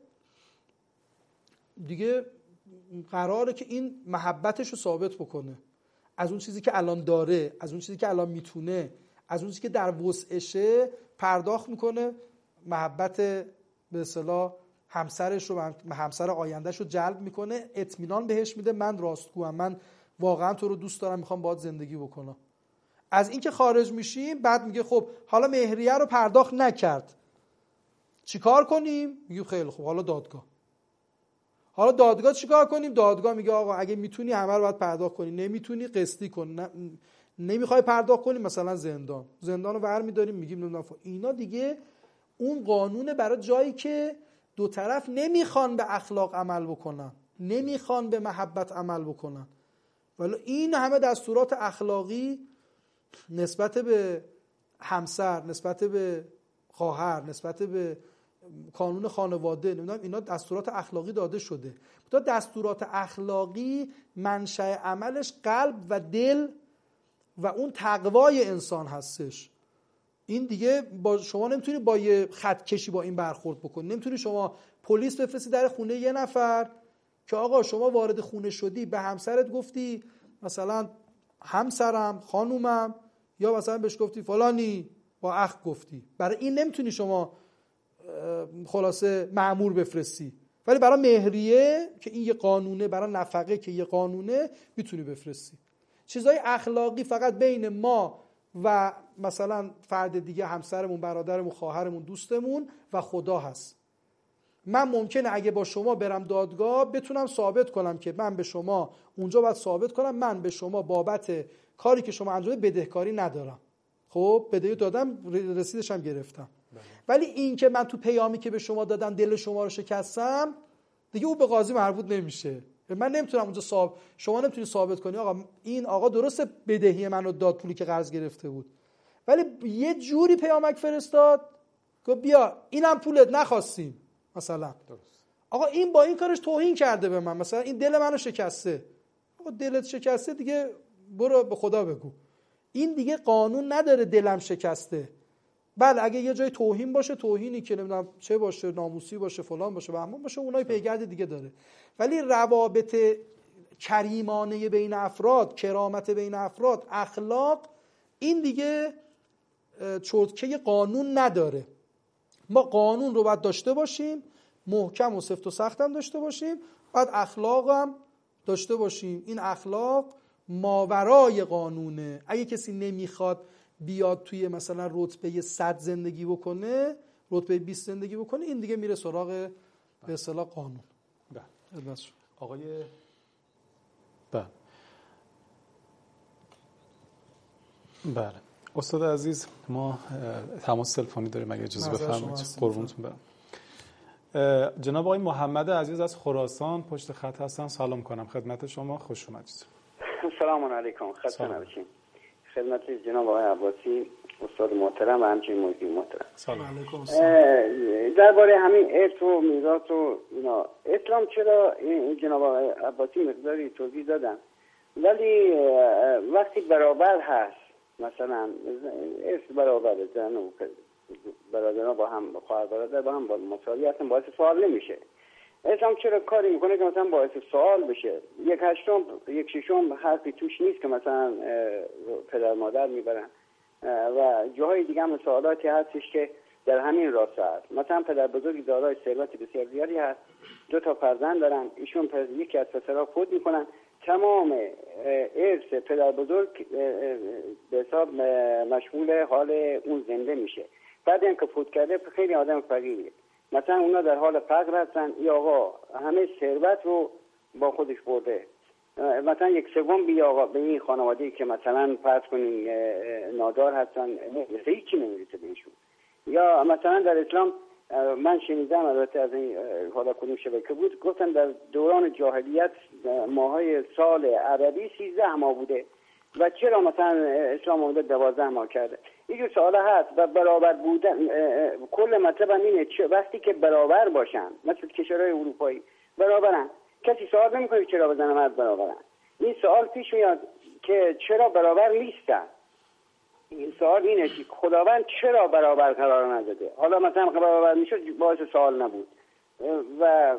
Speaker 2: دیگه قراره که این محبتش رو ثابت بکنه از اون چیزی که الان داره، از اون چیزی که الان میتونه، از اون چیزی که در وسعشه پرداخت میکنه، محبت به اصطلاح همسرش رو، همسر آیندهش رو جلب میکنه، اطمینان بهش میده من راستگوام، من واقعا تو رو دوست دارم، میخوام باهات زندگی بکنم. از این که خارج میشیم بعد میگه خب حالا مهریه رو پرداخت نکرد چیکار کنیم؟ میگه خیلی خب حالا دادگاه. حالا دادگاه چیکار کنیم؟ دادگاه میگه آقا اگه میتونی همه رو باید پرداخت کنی، نمیتونی قسطی کن، نه نمیخوای پرداخت کنی مثلا زندان. زندان رو برمی‌داریم میگیم نمیدونم. اینا دیگه اون قانونه برای جایی که دو طرف نمیخوان به اخلاق عمل بکنن، نمیخوان به محبت عمل بکنن. ولی این همه دستورات اخلاقی نسبت به همسر، نسبت به خواهر، نسبت به قانون خانواده، نمیدونم اینا دستورات اخلاقی داده شده. تا دستورات اخلاقی منشأ عملش قلب و دل و اون تقوای انسان هستش. این دیگه با شما نمیتونی با یه خط کشی با این برخورد بکنی. نمیتونی شما پلیس بفرستی در خونه یه نفر که آقا شما وارد خونه شدی به همسرت گفتی مثلا همسرم، خانومم، یا مثلا بهش گفتی فلانی، با اخ گفتی. برای این نمیتونی شما خلاصه مأمور بفرستی، ولی برای مهریه که این یه قانونه، برای نفقه که یه قانونه میتونی بفرستی. چیزای اخلاقی فقط بین ما و مثلا فرد دیگه، همسرمون، برادرمون، خواهرمون، دوستمون و خدا هست. من ممکنه اگه با شما برم دادگاه بتونم ثابت کنم که من به شما اونجا باید ثابت کنم من به شما بابت کاری که شما انجام بدهکاری ندارم. خب بدهی دادم، رسیدش هم گرفتم. بله. ولی این که من تو پیامی که به شما دادم دل شما رو شکستم، دیگه اون به قاضی مربوط نمیشه. من نمیتونم اونجا ثابت، شما نمیتونی ثابت کنی آقا این آقا درسته بدهی منو داد، پولی که قرض گرفته بود، ولی یه جوری پیامک فرستاد که بیا اینم پولت نخواستیم مثلا. درست. آقا این با این کارش توهین کرده به من، مثلا این دل منو شکسته. آقا دلت شکسته دیگه برو به خدا بگو. این دیگه قانون نداره دلم شکسته. بله اگه یه جای توهین باشه، توهینی که نمیدونم چه باشه، ناموسی باشه، فلان باشه، بهمان باشه، اونای پیگرد دیگه داره. ولی روابط کریمانه بین افراد، کرامت بین افراد، اخلاق، این دیگه چرتکه قانون نداره. ما قانون رو باید داشته باشیم، محکم و سفت و سخت هم داشته باشیم، باید اخلاق هم داشته باشیم. این اخلاق ماورای قانونه. اگه کسی نمیخواد بیاد توی مثلا رتبه صد زندگی بکنه، رتبه بیست زندگی بکنه، این دیگه میره سراغ به اصطلاح قانون.
Speaker 1: بله. آقای بله. بله. استاد عزیز، ما تماس تلفنی داریم، اگه اجازه بفرمایید. قربونتون برم. جناب آقای محمد عزیز از خراسان پشت خط هستن. سلام کنم خدمت شما، خوش اومدید.
Speaker 4: سلام علیکم. خسته نباشید. خدمت جناب آقای عباسی استاد محترم و همچنین محیطی محترم.
Speaker 2: سلام علیکم.
Speaker 4: درباره همین ارث و میراث و اینا، اسلام چرا این جناب آقای عباسی مقداری توضیح دادن، ولی وقتی برابر هست، مثلا ارث برابر، زن و برادرها با هم، خواهر برادر با هم با مساوی هستن، باعث سوال نمیشه. اسلام چرا کاری میکنه که مثلا باعث سوال بشه؟ یک هشتم یک ششم حرفی توش نیست که مثلا پدر مادر میبرن و جاهای دیگه هم سوالاتی هستش که در همین راسته هست. مثلا پدر بزرگی دارای ثروت بسیار زیادی هست، دو تا فرزند دارن، ایشون پس یکی از پسرها فوت میکنن، تمام ارث پدر بزرگ به حساب مشمول حال اون زنده میشه. بعد اینکه فوت کرده خیلی آدم فقیریه، مثلا اونا در حال فقر هستن، یا آقا همه ثروت رو با خودش برده، مثلا یک سوم بی آقا به این خانواده‌ای که مثلا فرض کنین نادار هستن، مثلا هیچی نمیرسه بهشون. یا مثلا در اسلام من شنیدم، البته از این حالا کدوم شبکه بود، گفتن در دوران جاهلیت ماهای سال عربی سیزده ماه بوده و چرا مثلا اسلام اومده دوازده ماه کرده؟ اینجور سوالا هست. و برابر بودن، کل مطلب اینه وقتی که برابر باشن، مثل کشورهای اروپایی برابرن، کسی سوال نمیکنه چرا بزن مرد برابرن. این سوال پیش میاد که چرا برابر نیستن. این سوال اینه که خداوند چرا برابر قرار نداده؟ حالا مثلا برابر میشد باعث سوال نبود. و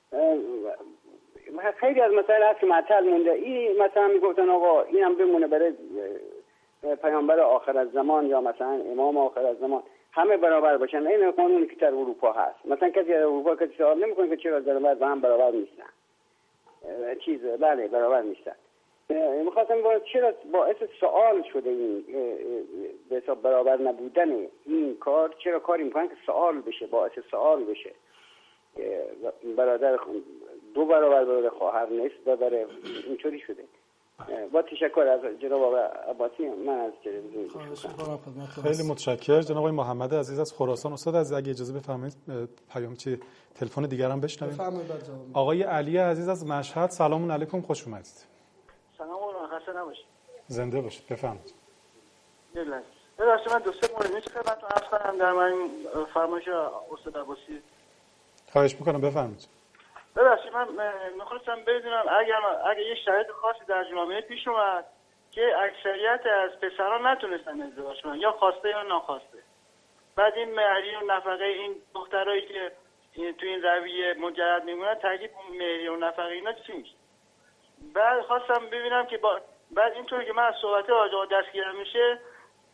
Speaker 4: خیلی از مسائل هست که معطل مونده. این مثلا میگفتن آقا اینم بمونه برای پیامبر آخر از زمان یا مثلا امام آخر از زمان، همه برابر باشن. این قانونی که در اروپا هست. مثلا کسی در اروپا کسی سوال نمیکنه که چرا زن و مرد با هم برابر نیستن. چیز بله برابر نیستن. میخواستم با چرا باعث سوال شده این به حساب برابر نبودن این کار، چرا کاری میکنن که سوال بشه، باعث سوال بشه. برادر دو برابر برادر خواهر نیست برابر، اینطوری شده. با تشکر از جناب آقای عباسی، من از تلویزیون
Speaker 1: خیلی متشکرم. جناب آقای محمد عزیز از خراسان. استاد عزیز اگه اجازه بفرمایید پیام چه تلفن دیگر هم بشنویم. آقای علی عزیز از مشهد، سلام علیکم، خوش اومدید.
Speaker 5: سلام علیکم، خسته نباشید.
Speaker 1: زنده باشید، بفرمایید.
Speaker 5: بله. ببخشید من دو سه مورد میشه خدمتتون عرض کنم در من فرمایش استاد عباسی.
Speaker 1: خواهش میکنم بفرمایید.
Speaker 5: ببخشید من میخواستم بدونم اگر اگر یه شرایط خاصی در جامعه پیش اومد که اکثریت از پسران نتونستن ازدواج کنن، یا خواسته یا ناخواسته، بعد این مهریه و نفقه این دخترایی که تو این رویه مجرد میمونن، تکلیف مهریه و نفقه اینا چی میشه؟ بعد خواستم ببینم که با بعد اینطوری که من از صحبت آقا دستگیرم میشه،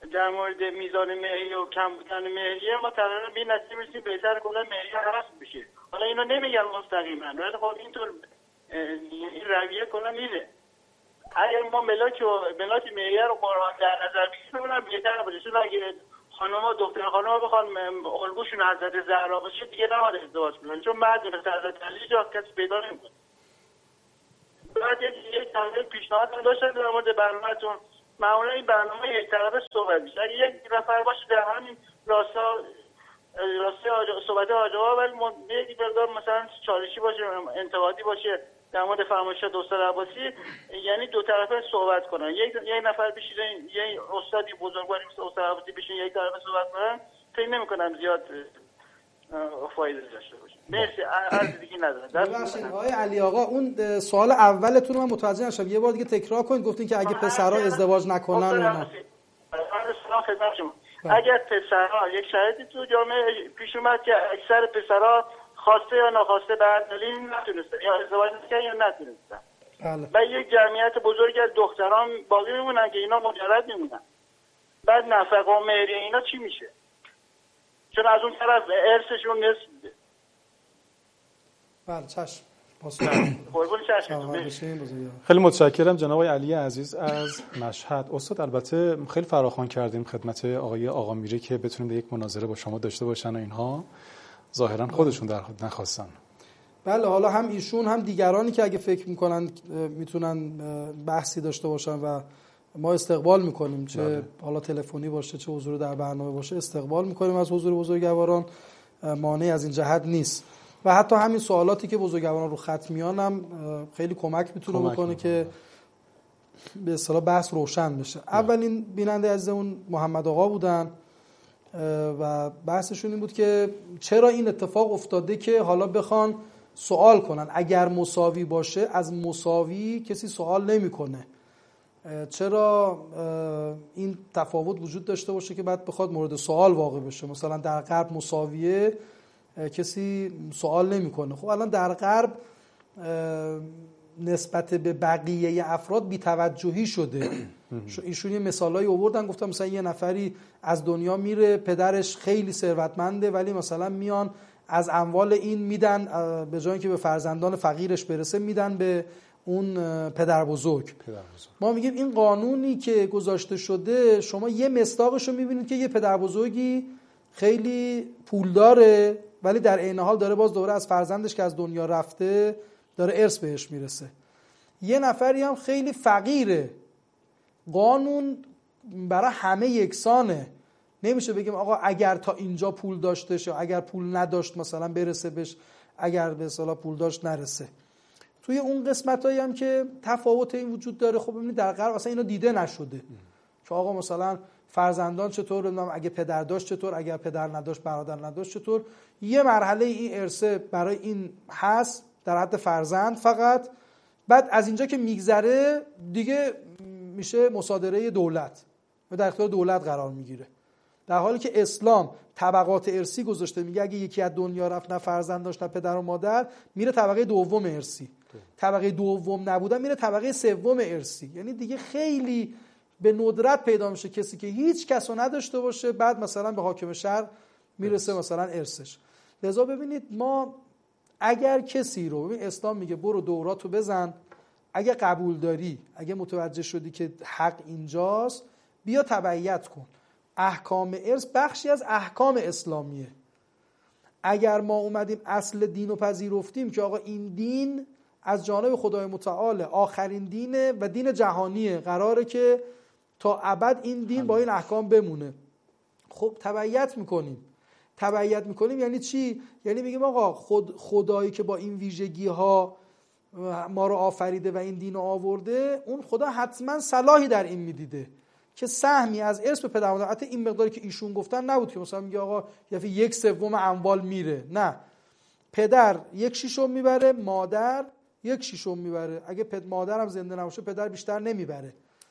Speaker 5: در مورد میزان مهریه و کم بودن مهریه ما تقریبا به این نتیجه میرسیم بهتر کلا مهریه حذف بشه. حالا اینو نمیگن مستقیما، ولی خب اینطور این رویه کلا میره. اگر ما ملاک و ملاک مهریه رو قرآن در نظر بگیریم اونم بهتر باشه. چون اگه خانم‌ها دختر خانم‌ها بخوان الگوشون حضرت زهرا باشه دیگه نباید ازدواج کنن، چون بعد مثل حضرت علی جا کسی پیدا نمی‌کنه. بعد یک تمام پیشنهاد داشتن در مورد برنامه‌تون. معمولا این برنامه یک طرفه صحبت میشه. اگه یک نفر باشه در همین راستا راستا صحبت آجا، ولی یک مقدار مثلا چالشی باشه، انتقادی باشه در مورد فرمایشات استاد عباسی، یعنی دو طرفه صحبت کنن. یک یک نفر بشینه، یک استادی بزرگواری مثل استاد عباسی بشینه یک طرفه صحبت کنن، فکر نمی‌کنم زیاد فایده داشته باشه. مرسی، عرض دیگه ندارم.
Speaker 2: ببخشید آقای علی آقا، اون سوال اولتون من متوجه نشدم، یه بار دیگه تکرار کنید. گفتین که اگه پسرها ازدواج نکنن اونا
Speaker 5: سلام خدمت شما. اگر پسرها یک شرایطی تو جامعه پیش اومد که اکثر پسرها خواسته یا ناخواسته به هر دلیلی نتونستن یا ازدواج نکردن یا نتونستن،
Speaker 2: بله،
Speaker 5: و یک جمعیت بزرگی از دختران باقی میمونن که اینا مجرد میمونن، بعد نفقه و مهریه اینا چی میشه؟ چون از اون طرف ارثشون نصف میده.
Speaker 2: بله چشم.
Speaker 1: خیلی متشکرم جناب آقای علی عزیز از مشهد. استاد البته خیلی فراخوان کردیم خدمت آقای آقا میره که بتونیم به یک مناظره با شما داشته باشن و اینها ظاهرا خودشون در خود نخواستن.
Speaker 2: بله، حالا هم ایشون هم دیگرانی که اگه فکر میکنن میتونن بحثی داشته باشن و ما استقبال میکنیم، چه بله. حالا تلفنی باشه چه حضور در برنامه باشه، استقبال میکنیم از حضور بزرگواران، مانعی از این جهت نیست. و حتی همین سوالاتی که بزرگواران رو خط میان هم خیلی کمک میتونه کمک بکنه که به اصطلاح بحث روشن بشه. نه. اولین بیننده عزیزمون محمد آقا بودن و بحثشون این بود که چرا این اتفاق افتاده که حالا بخوان سوال کنن اگر مساوی باشه از مساوی کسی سوال نمیکنه، چرا این تفاوت وجود داشته باشه که بعد بخواد مورد سوال واقع بشه. مثلا در غرب مساویه کسی سوال نمیکنه. خب الان در غرب نسبت به بقیه افراد بی‌توجهی شده. ایشون یه مثالایی آوردن، گفتم مثلا یه نفری از دنیا میره، پدرش خیلی ثروتمنده ولی مثلا میان از اموال این میدن، به جای اینکه به فرزندان فقیرش برسه میدن به اون پدر بزرگ. پدر بزرگ. ما میگیم این قانونی که گذاشته شده، شما یه مصداقش رو میبینید که یه پدر بزرگی خیلی پول داره ولی در عین حال داره باز دوره از فرزندش که از دنیا رفته داره ارث بهش میرسه. یه نفری هم خیلی فقیره، قانون برای همه یکسانه. نمیشه بگیم آقا اگر تا اینجا پول داشتش یا اگر پول نداشت مثلا برسه بهش، اگر به اصطلاح پول داشت نرسه. توی اون قسمتایی هم که تفاوت این وجود داره، خب ببینید در غرب اصلا اینو دیده نشده که آقا مثلا فرزندان چطور، نمیدونم اگه پدر داشت چطور، اگر پدر نداشت برادر نداشت چطور. یه مرحله این ارثه برای این هست در حد فرزند فقط، بعد از اینجا که میگذره دیگه میشه مصادره دولت و در اختیار دولت قرار میگیره. در حالی که اسلام طبقات ارثی گذاشته، میگه اگه یکی از دنیا رفت نه فرزند داشت نه پدر و مادر، میره طبقه دوم ارثی. طبقه دوم نبودن میره طبقه سوم ارثی. یعنی دیگه خیلی به ندرت پیدا میشه کسی که هیچ کسو نداشته باشه بعد مثلا به حاکم شهر میرسه مثلا ارثش. لذا ببینید ما اگر کسی رو، ببین اسلام میگه برو دوراتو بزن، اگه قبول داری، اگه متوجه شدی که حق اینجاست بیا تبعیت کن. احکام ارث بخشی از احکام اسلامیه. اگر ما اومدیم اصل دین رو پذیرفتیم که آقا این دین از جانب خدای متعال آخرین دینه و دین جهانیه، قراره که تا ابد این دین با این احکام بمونه، خب تبعیت میکنیم. تبعیت میکنیم یعنی چی؟ یعنی میگیم آقا خود خدایی که با این ویژگی ها ما رو آفریده و این دین رو آورده، اون خدا حتما صلاحی در این میدیده که سهمی از ارث به پدر مادر، حتی این مقداری که ایشون گفتن نبود که مثلا میگه آقا یعنی یک سوم اموال میره، نه، پدر یک شیشم میبره، مادر یک شیشم میبره. اگه پد مادر هم زنده نباشه پدر بیشتر نمیبره.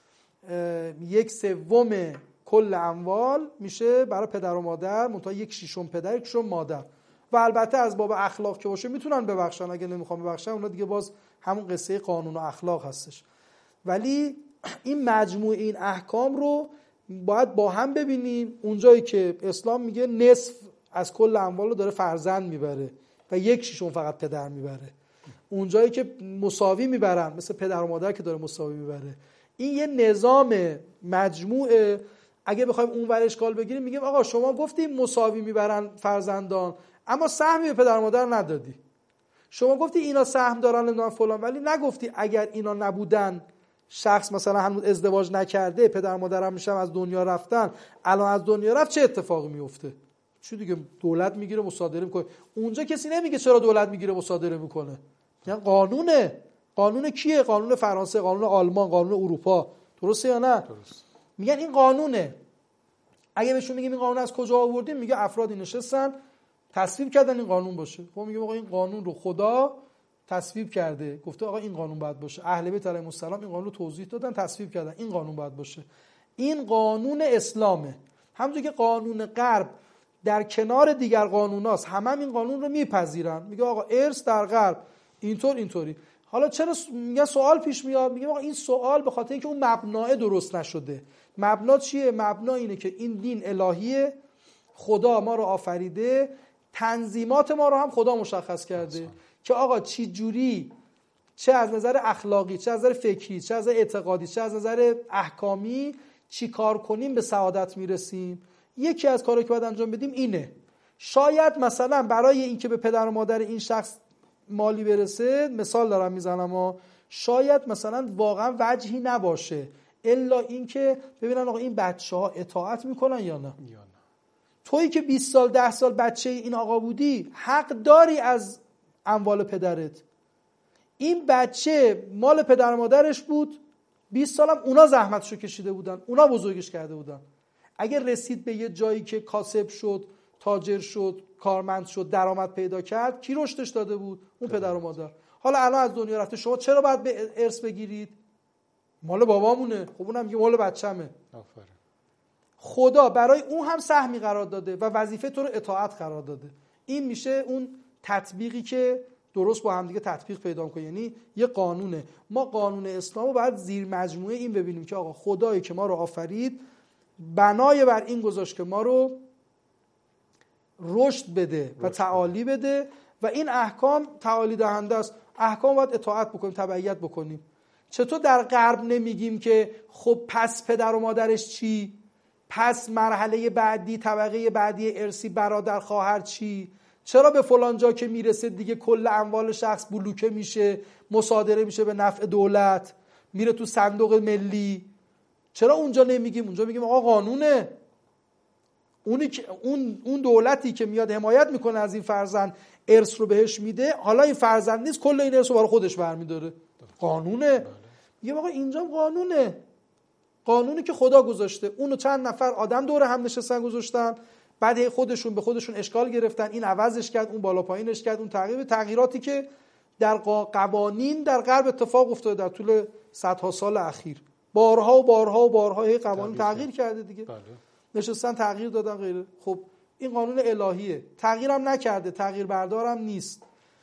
Speaker 2: یک سوم کل اموال میشه برای پدر و مادر، منتها یک شیشم پدر یک شیشم مادر. و البته از باب اخلاق که باشه میتونن ببخشن، اگه نمیخوام ببخشن اونا دیگه باز همون قصه قانون و اخلاق هستش. ولی این مجموع این احکام رو باید با هم ببینیم اونجایی که اسلام میگه نصف از کل اموال رو داره فرزند میبره و یک شیشون فقط پدر میبره، اونجایی که مساوی میبرن مثل پدر و مادر که داره مساوی میبره. این یه نظام مجموعه. اگه بخوایم اون ور اشکال بگیریم میگیم آقا شما گفتیم مساوی میبرن فرزندان اما سهمی به پدر و مادر ندادی. شما گفتی اینا سهم دارن نمیدونم فلان، ولی نگفتی اگر اینا نبودن شخص مثلا هنوز ازدواج نکرده پدر و مادرم میشم از دنیا رفتن، الان از دنیا رفت چه اتفاقی میفته؟ چی دیگه دولت میگیره مصادره میکنه. اونجا کسی نمیگه چرا دولت میگیره مصادره میکنه، یعنی قانونه. قانون کیه؟ قانون فرانسه، قانون آلمان، قانون اروپا. درسته یا نه؟
Speaker 1: درست.
Speaker 2: میگن این قانونه. اگه بهشون میگیم این قانون از کجا آوردیم، میگه افرادی نشستن تصویب کردن این قانون باشه. خب میگه آقا این قانون رو خدا تصویب کرده، گفته آقا این قانون باید باشه. اهل بیت علیهم السلام این قانون رو توضیح دادن، تصویب کردن این قانون باید باشه. این قانون اسلامه. همونجوری که قانون غرب در کنار دیگر قانوناست، همه هم این قانون رو میپذیرن. میگه آقا ارث در غرب اینطور اینطوری. حالا چرا میگه سوال پیش میاد؟ میگه آقا این سوال به خاطر اینکه اون مبنا درست نشده. مبنا چیه؟ مبنا اینه که این دین الهیه، خدا ما رو آفریده، تنظیمات ما رو هم خدا مشخص کرده اصلا. که آقا چی جوری، چه از نظر اخلاقی، چه از نظر فکری، چه از نظر اعتقادی، چه از نظر احکامی چی کار کنیم به سعادت میرسیم. یکی از کارهایی که باید انجام بدیم اینه. شاید مثلا برای اینکه به پدر و مادر این شخص مالی برسه، مثال دارم میزنم ها، شاید مثلا واقعا وجهی نباشه الا اینکه ببینن آقا این بچه‌ها اطاعت میکنن یا نه. یا نه. تویی که بیست سال ده سال بچه این آقا بودی، حق داری از اموال پدرت. این بچه مال پدر و مادرش بود، بیست سالم اونا زحمتشو کشیده بودن، اونا بزرگش کرده بودن. اگر رسید به یه جایی که کاسب شد، تاجر شد، کارمند شد، درآمد پیدا کرد، کی رشدش داده بود؟ اون پدر و مادر. حالا الان از دنیا رفته، شما چرا باید به ارث بگیرید؟ مال بابامونه. خب اونم میگه مال بچه‌مه. آفرین. خدا برای اون هم سهمی قرار داده و وظیفه تو رو اطاعت قرار داده. این میشه اون تطبیقی که درست با هم دیگه تطبیق پیدا کنه. یعنی یه قانونه. ما قانون اسلام رو باید زیر مجموعه این ببینیم که آقا خدایی که ما رو آفرید بنای بر این گذاشت که ما رو رشد بده و تعالی بده و این احکام تعالی دهنده است. احکام باید اطاعت بکنیم، تبعیت بکنیم. چطور در غرب نمیگیم که خب پس پدر و مادرش چی؟ پس مرحله بعدی، طبقه بعدی ارثی برادر خواهر چی؟ چرا به فلان جا که میرسه دیگه کل اموال شخص بلوکه میشه، مصادره میشه به نفع دولت، میره تو صندوق ملی؟ چرا اونجا نمیگیم؟ اونجا میگیم آقا قانونه. اونی که اون اون دولتی که میاد حمایت میکنه از این فرزند، ارث رو بهش میده، حالا این فرزند نیست، کل این ارث رو برای خودش برمیداره. قانونه. میگه آقا اینجا قانونه. قانونی که خدا گذاشته. اونو چند نفر آدم دور هم نشستن گذاشتن، بعد خودشون به خودشون اشکال گرفتن، این عوضش کرد، اون بالا پایینش کرد، اون تغییر تغییراتی که در قوانین در غرب اتفاق افتاده در طول صدها سال اخیر. بارها و بارها و بارها هی قوانین تغییر کرده دیگه. بله. نشستن تغییر دادن غیره. خب این قانون الهیه. تغییرم نکرده، تغییر بردارم نیست.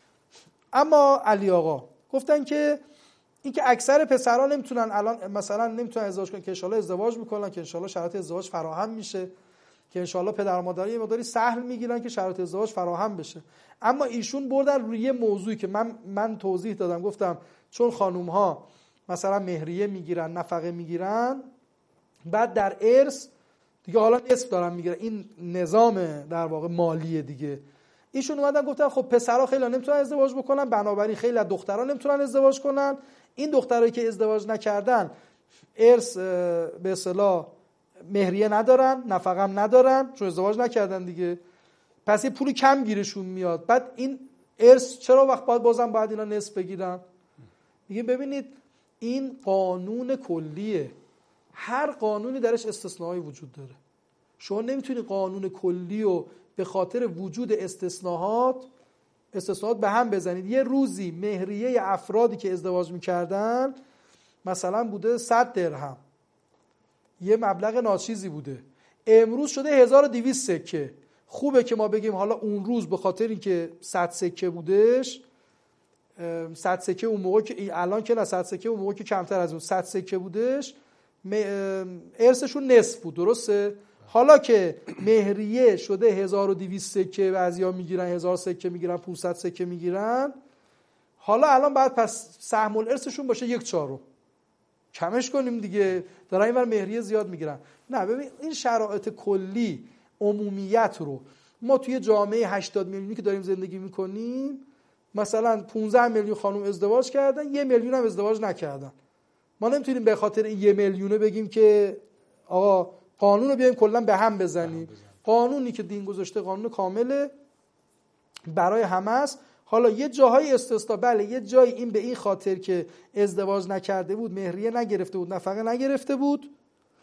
Speaker 2: اما علی آقا گفتن که این که اکثر پسرها نمیتونن الان مثلا نمیتونن ازدواج کنن، که ان شاءالله ازدواج میکنن، که ان شاءالله شرایط ازدواج فراهم میشه، که ان شاءالله پدر و مادر یه مقداری سهل میگیرن که شرایط ازدواج فراهم بشه. اما ایشون بردن روی موضوعی که من من توضیح دادم، گفتم چون خانوم ها مثلا مهریه میگیرن، نفقه میگیرن، بعد در ارث دیگه حالا نصف دارن میگیرن، این نظام در واقع مالیه دیگه. ایشون اومدن گفتن خب پسرها خیلی نمیتونن ازدواج بکنن، بنابراین خیلی از دخترها نمیتونن ازدواج کنن. این دخترایی که ازدواج نکردن ارث به اصطلاح مهریه ندارن، نفقه هم ندارن چون ازدواج نکردن دیگه، پس یه پولی کم گیرشون میاد. بعد این ارث چرا وقت باید بازم باید اینا نصف بگیرن؟ میگه ببینید این قانون کلیه، هر قانونی درش استثناءایی وجود داره. شما نمیتونی قانون کلی رو به خاطر وجود استثناءات استثناءات به هم بزنید. یه روزی مهریه افرادی که ازدواج میکردن مثلا بوده صد درهم، یه مبلغ ناچیزی بوده، امروز شده هزار و دویست سکه. خوبه که ما بگیم حالا اون روز به خاطر اینکه صد سکه بودش، صد سکه اون موقع که الان که نه، صد سکه اون موقع که کمتر از اون صد سکه بودش، ارثشون نصف بود، درسته؟ حالا که مهریه شده هزار و دویست سکه، بعضیا میگیرن هزار سکه میگیرن، پانصد سکه میگیرن، حالا الان بعد پس سهم الارثشون باشه یک چهارم. کمش کنیم دیگه، دارن اینور مهریه زیاد میگیرن. نه ببین این شرایط کلی عمومیت رو ما توی جامعه هشتاد میلیونی که داریم زندگی میکنیم، مثلا پانزده میلیون خانم ازدواج کردن، یه میلیون هم ازدواج نکردن. ما نمیتونیم به خاطر این یه میلیونه بگیم که آقا قانون رو بیایم کلا به هم بزنیم. قانونی که دین گذاشته قانون کامله، برای همه است. حالا یه جاهای استثنا، بله یه جایی این به این خاطر که ازدواج نکرده بود، مهریه نگرفته بود، نفقه نگرفته بود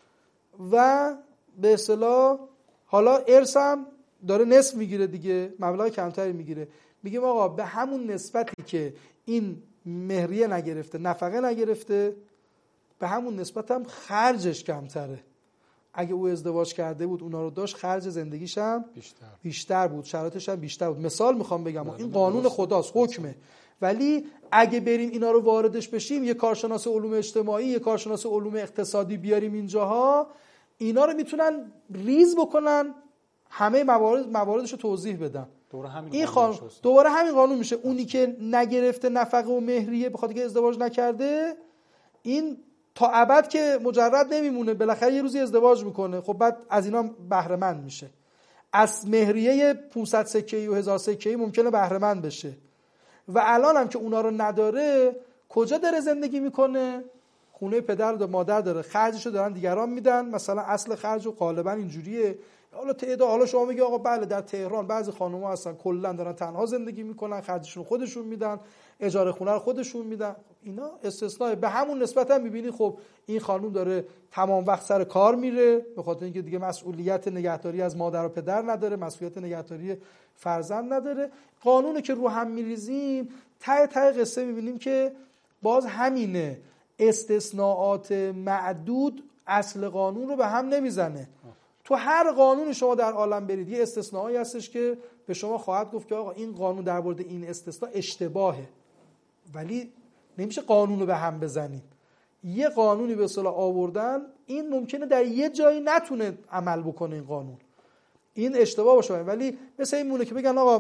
Speaker 2: و به اصطلاح حالا ارث هم داره نصف میگیره دیگه، مبلغ کمتری میگیره. میگیم آقا به همون نسبتی که این مهریه نگرفته، نفقه نگرفته، به همون نسبت هم خرجش کمتره. اگه او ازدواج کرده بود اونا رو داشت، خرج زندگیش هم بیشتر, بیشتر بود، شرایطش هم بیشتر بود. مثال میخوام بگم، این قانون خداست، حکمه. ولی اگه بریم اینا رو واردش بشیم، یه کارشناس علوم اجتماعی، یه کارشناس علوم اقتصادی بیاریم اینجاها، اینا رو میتونن ریز بکنن، همه موارد مواردش رو توضیح بدن. دوباره همین این قانون دوباره همین قانون میشه. اونی که نگرفته نفقه و مهریه بخاطر که ازدواج نکرده، این تا ابد که مجرد نمیمونه، بالاخره یه روزی ازدواج میکنه، خب بعد از اینا بهره مند میشه. از مهریه پانصد سکه‌ای و هزار سکه‌ای ممکنه بهره مند بشه. و الان هم که اونا رو نداره، کجا داره زندگی میکنه؟ خونه پدر و مادر داره، خرجشو دارن دیگران میدن. مثلا اصل خرج و غالبا اینجوریه. حالا تعداد، حالا شما میگی آقا بله در تهران بعضی خانم‌ها هستن کلا دارن تنها زندگی میکنن، خرجشون خودشون میدن، اجاره خونه رو خودشون میدن، اینا استثناء. به همون نسبت هم میبینی خب این خانم داره تمام وقت سر کار میره، به خاطر اینکه دیگه مسئولیت نگهداری از مادر و پدر نداره، مسئولیت نگهداری فرزند نداره. قانونی که رو هم میریزیم، ته ته قصه میبینیم که باز همینه، استثناءات معدود اصل قانون رو به هم نمیزنه. تو هر قانون شما در عالم برید یه استثنایی هستش که به شما خواهد گفت که آقا این قانون در مورد این استثناء اشتباهه، ولی نمیشه قانون رو به هم بزنیم. یه قانونی به اصطلاح آوردن، این ممکنه در یه جایی نتونه عمل بکنه این قانون، این اشتباه باشه. ولی مثل این مونه که بگن آقا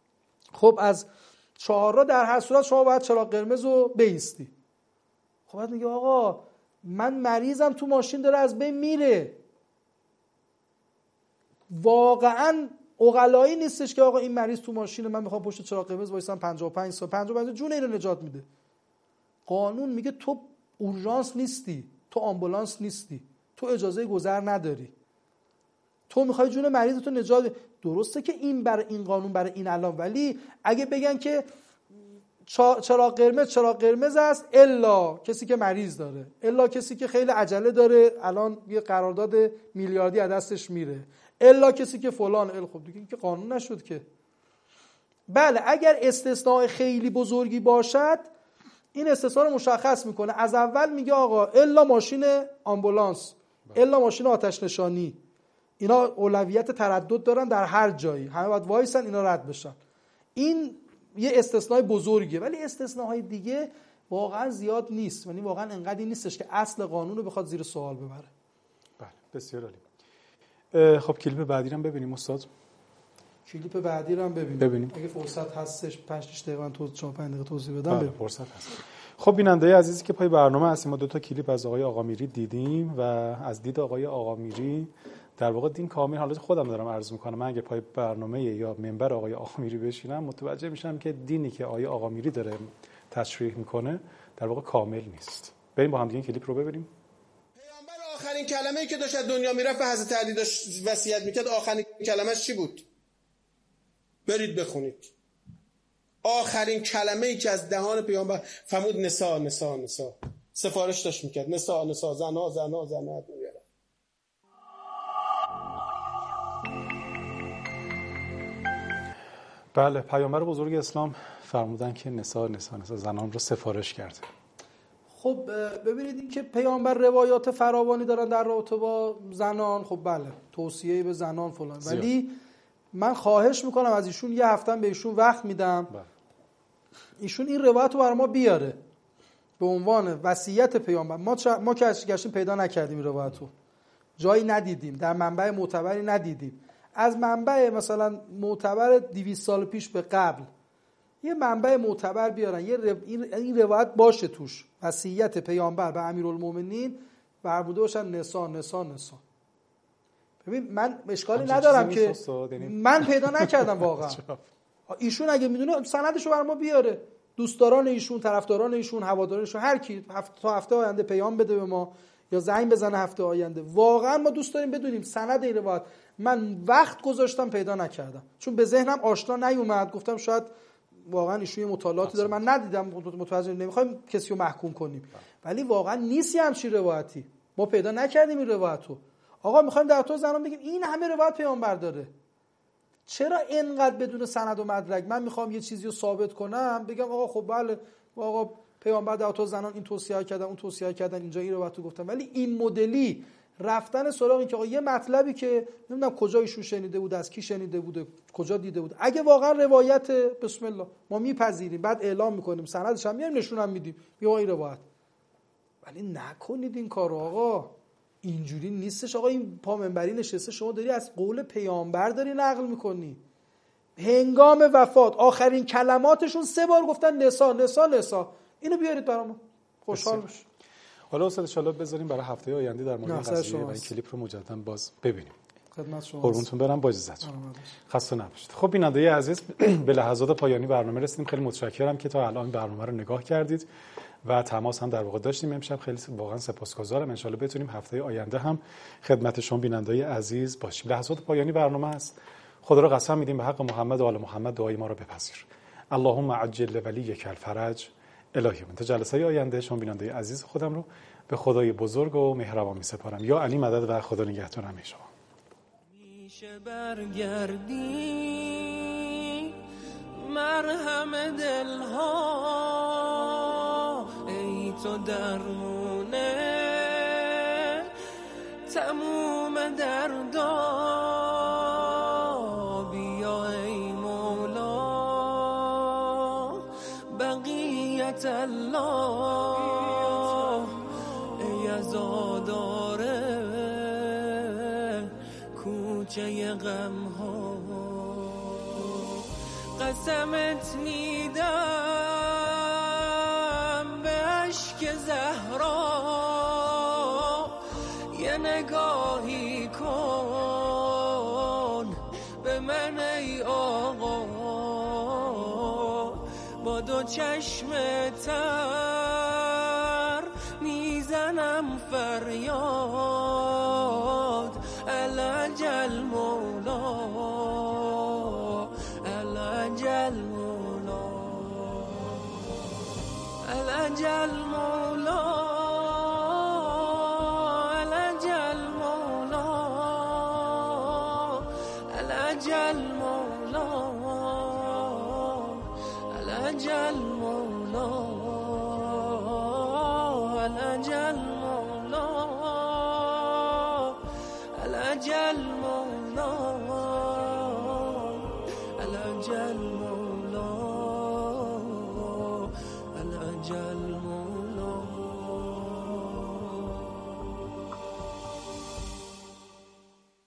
Speaker 2: خب از چهار را در هر صورت شما باید چراغ قرمز رو بایستی. خب بعد میگه آقا من مریضم، تو ماشین داره از بین میره. واقعاً عقلایی نیستش که آقا این مریض تو ماشین، من میخوام پشت چراغ قرمز وایسم پنجاه و پنج سال، پنجاه و پنج جون اینو نجات میده. قانون میگه تو اورژانس نیستی، تو آمبولانس نیستی، تو اجازه گذر نداری، تو میخوای جون مریضتو نجات بدی. درسته که این برای این قانون برای این الان، ولی اگه بگن که چراغ قرمز چراغ قرمز است الا کسی که مریض داره، الا کسی که خیلی عجله داره الان یه قرارداد میلیاردی از دستش میره، الا کسی که فلان، ال خب دیگه که قانون نشد که. بله اگر استثناء خیلی بزرگی باشد، این استثناء رو مشخص میکنه، از اول میگه آقا الا ماشین آمبولانس، الا ماشین آتش نشانی، اینا اولویت تردد دارن در هر جایی، همه باید وایسن اینا رد بشن. این یه استثناء بزرگیه، ولی استثناءهای دیگه واقعا زیاد نیست، یعنی واقعا انقدری نیستش که اصل قانون رو بخواد زیر سوال ببره.
Speaker 1: بله بسیار عالی. خب کلیپ بعدی رو ببینیم استاد.
Speaker 2: کلیپ بعدی رو هم ببینیم. ببینیم. اگه فرصت هستش پنج شش دقیقه من تو چهار پنج دقیقه توضیح بدم.
Speaker 1: بله فرصت هست. خب بیننده عزیزی که پای برنامه هستیم، ما دو تا کلیپ از آقای آقامیری دیدیم و از دید آقای آقامیری در واقع دین کامل، حالا خودم دارم عرض میکنم، من اگه پای برنامه یا منبر آقای آقامیری بشینم متوجه میشم که دینی که آقای آقامیری داره تشریح میکنه در واقع کامل نیست. بریم با هم دیگه این کلیپ رو ببینیم.
Speaker 3: پیامبر آخرین کلمه‌ای که داشت دنیا میرفت به حضرت علی داشت وصیت میکرد، آخرین کلمه‌اش چی بود؟ برید بخونید. آخرین کلمه‌ای که از دهان پیامبر فرمود نساء نساء نساء، سفارش داشت میکرد نساء نساء، زنها زنها زنها.
Speaker 1: بله پیامبر بزرگ اسلام فرمودن که نساء نساء نساء، زنان رو سفارش کرده.
Speaker 2: خب ببینید این که پیامبر روایات فراوانی دارن در رابطه با زنان، خب بله توصیه به زنان فلان، ولی من خواهش میکنم از ایشون یه هفته به ایشون وقت میدم، بله. ایشون این روایت رو برای ما بیاره، به عنوان وصیت پیامبر. ما چ... ما که گشتیم پیدا نکردیم این روایتو، جایی ندیدیم، در منبع معتبری ندیدیم. از منبع مثلا معتبر دویست سال پیش به قبل یه منبع معتبر بیارن، یه رو... این روایت باشه توش، وصیت پیامبر به امیرالمومنین بربوده باشن نسا نسا نسا. ببین من اشکالی ندارم که من پیدا نکردم واقعا. ایشون اگه میدونه سندشو بر ما بیاره، دوستداران ایشون، طرفداران ایشون، هواداران ایشون، هر کی هفته تا هفته آینده پیام بده به ما یا زنگ بزنه هفته آینده. واقعا ما دوست داریم بدونیم سند این روایت. من وقت گذاشتم پیدا نکردم چون به ذهنم آشنا نیومد، گفتم شاید واقعا ایشون یه مطالعاتی داره من ندیدم، متوجه نمیخوایم کسی رو محکوم کنیم، ولی واقعا نیست همچین روایتی، ما پیدا نکردیم این روایتو. آقا میخوایم در تو زنان بگیم این همه روایت پیامبر داره، چرا اینقدر بدون سند و مدرک من میخوام یه چیزی رو ثابت کنم بگم آقا خب بله آقا پیامبر در تو زنان این توصیه کردن اون توصیه کردن اینجا این روایتو گفتن، ولی این مدلی رفتن سراغ این که آقا یه مطلبی که نمیدونم کجا ایشون شنیده بود، از کی شنیده بوده، کجا دیده بود، اگه واقعا روایت بسم الله ما میپذیریم، بعد اعلام میکنیم، سندش هم میاریم نشون هم میدیم بیا این روایت. ولی نکنید این کارو آقا، اینجوری نیستش آقا. این پا منبری نشسته شما داری از قول پیامبر داری نقل میکنی. هنگام وفات آخرین کلماتشون سه بار گفتن نسا نسا نسا. اینو بیارید برامون خوشحال بشیم.
Speaker 1: حالا استاد ان شاءالله بذاریم برای هفته آینده در مورد قضیه و این کلیپ رو مجددا باز ببینیم.
Speaker 2: خدمت شما.
Speaker 1: قربونتون برم، با اجازهتون. خسته نباشید. خب بیننده عزیز به لحظات پایانی برنامه رسیدیم. خیلی متشکرم که تا الان برنامه رو نگاه کردید و تماس هم در واقع داشتیم امشب. خیلی واقعا سپاسگزارم. ان شاءالله بتونیم هفته آینده هم خدمت شما بیننده عزیز باشیم. لحظات پایانی برنامه است. خدا رو قسم میدیم به حق محمد و آل محمد دعای ما رو بپذیر. اللهم عجل ولیک الفرج. الهی من تا جلسه آینده شما بیننده عزیز خودم رو به خدای بزرگ و مهربان میسپارم. یا علی مدد و خدا نگهدار همه شما. میشه برگردی مرهم دلها ای تو درمونه تموم دردا بیا ای مولا بقیت الله ای عزاداره کوچه غم ها قسمت میدم به اشک زهرا یه نگاهی کن به من ای آقا با دو چشم تر میزنم فریاد العجل مولا العجل مولا العجل مولا العجل مولا العجل مولا العجل مولا